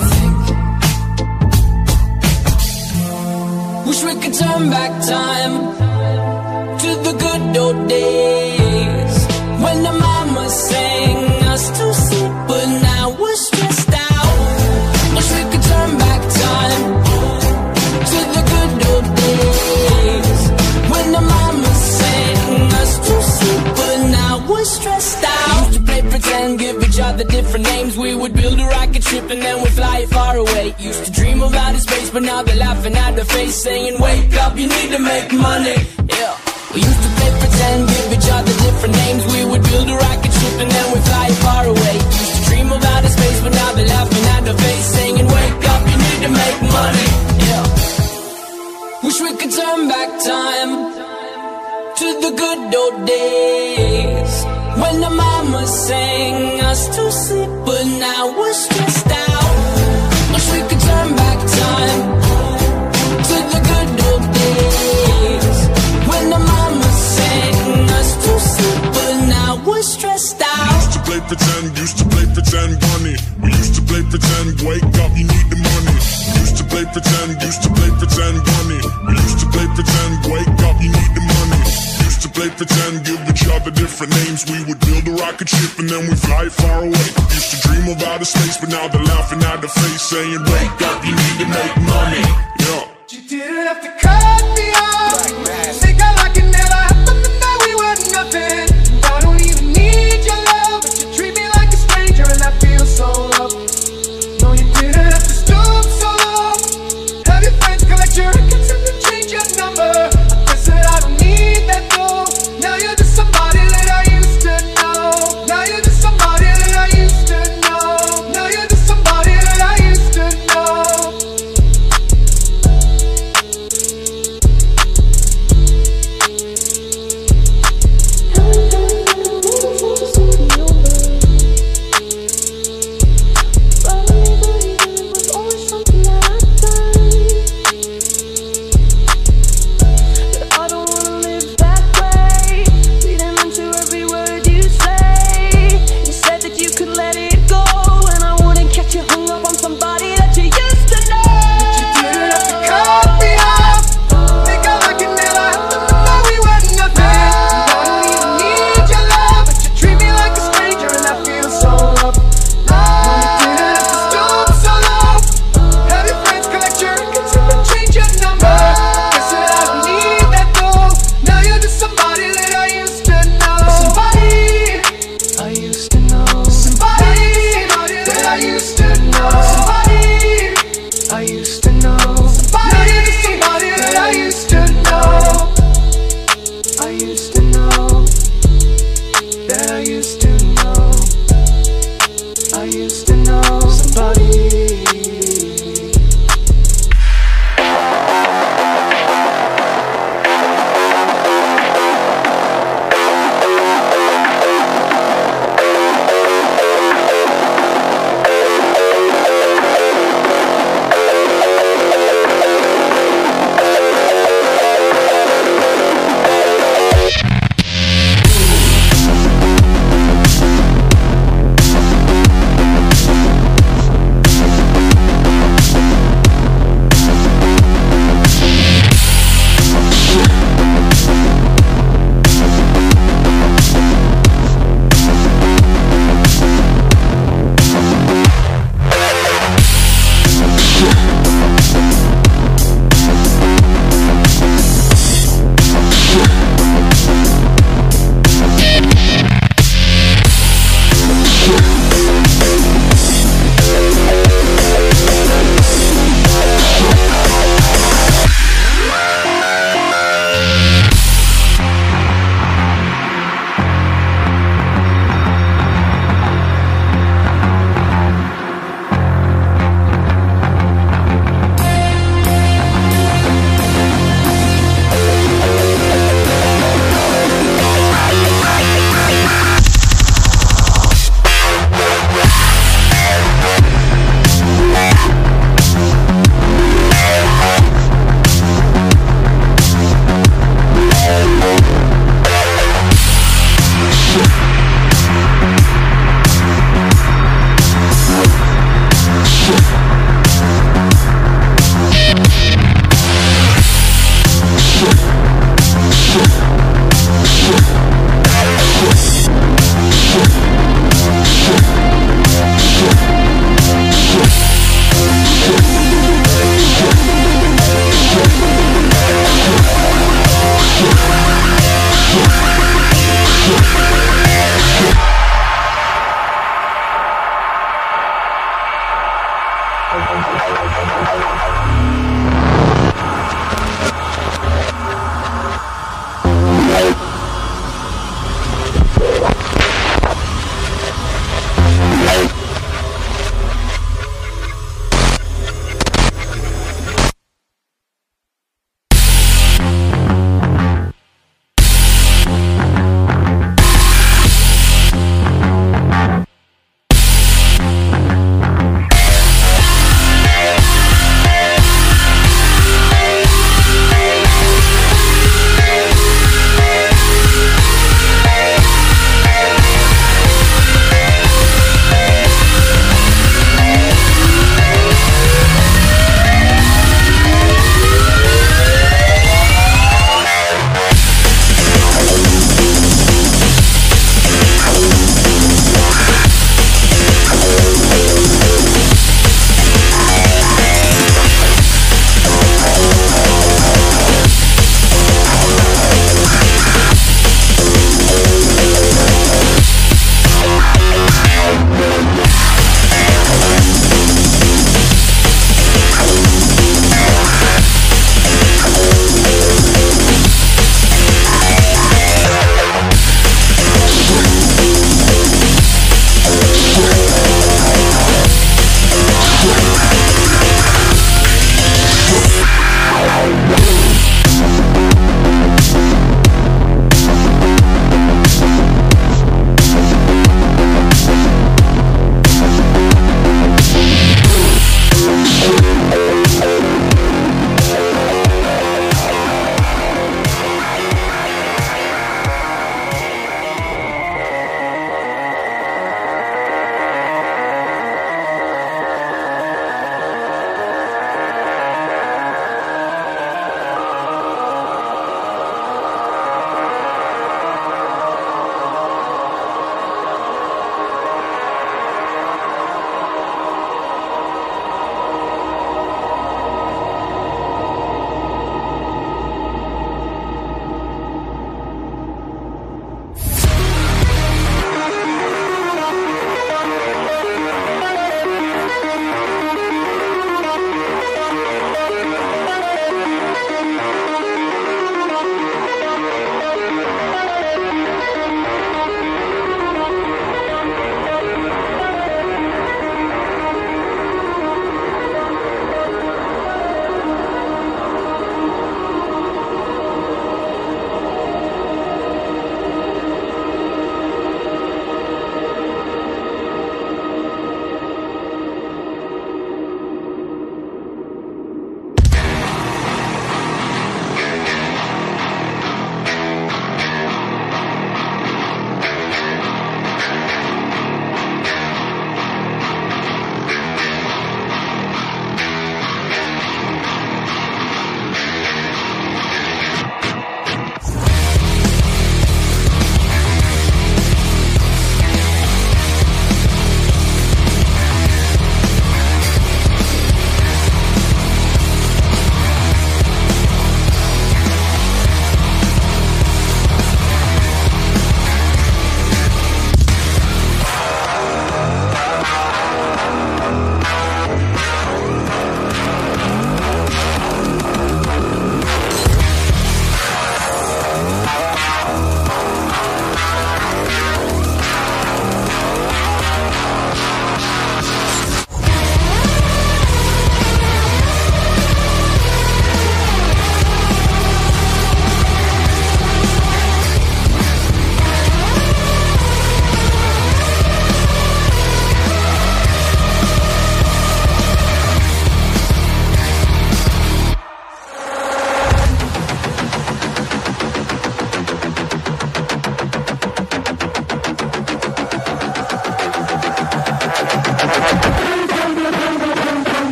think. Wish we could turn back time to the good old days when the mama sang us to sleep, but now we're stressed out. Wish we could turn back time to the good old days when the mama sang us to sleep, but now we're stressed out. Used to play pretend, give each other different names. We would build a rocket ship and then we'd fly it far away. Used to dream of outer space, but now they're laughing at the face, saying, wake up, you need to make money. Yeah. We used to play pretend, give each other different names. We would build a rocket ship and then we'd fly it far away. Used to dream of outer space, but now they're laughing at the face, saying, wake up, you need to make money. Yeah. Wish we could turn back time to the good old days when the mama sang us to sleep, but now we're stressed out. Wish we could turn back time to the good old days when the mama sang us to sleep, but now we're stressed out. We used to play pretend, used to play pretend, bunny. We used to play pretend, wake up, you need the money. Used to play pretend, used to play pretend, bunny. We used to play pretend, wake up, you need the money. Used to play pretend, give each other different names. We would build a rocket ship and then we fly far away. Used to dream of outer space, but now they're laughing at the face, saying, wake up, you need to make money. Yeah. You didn't have to cut me off.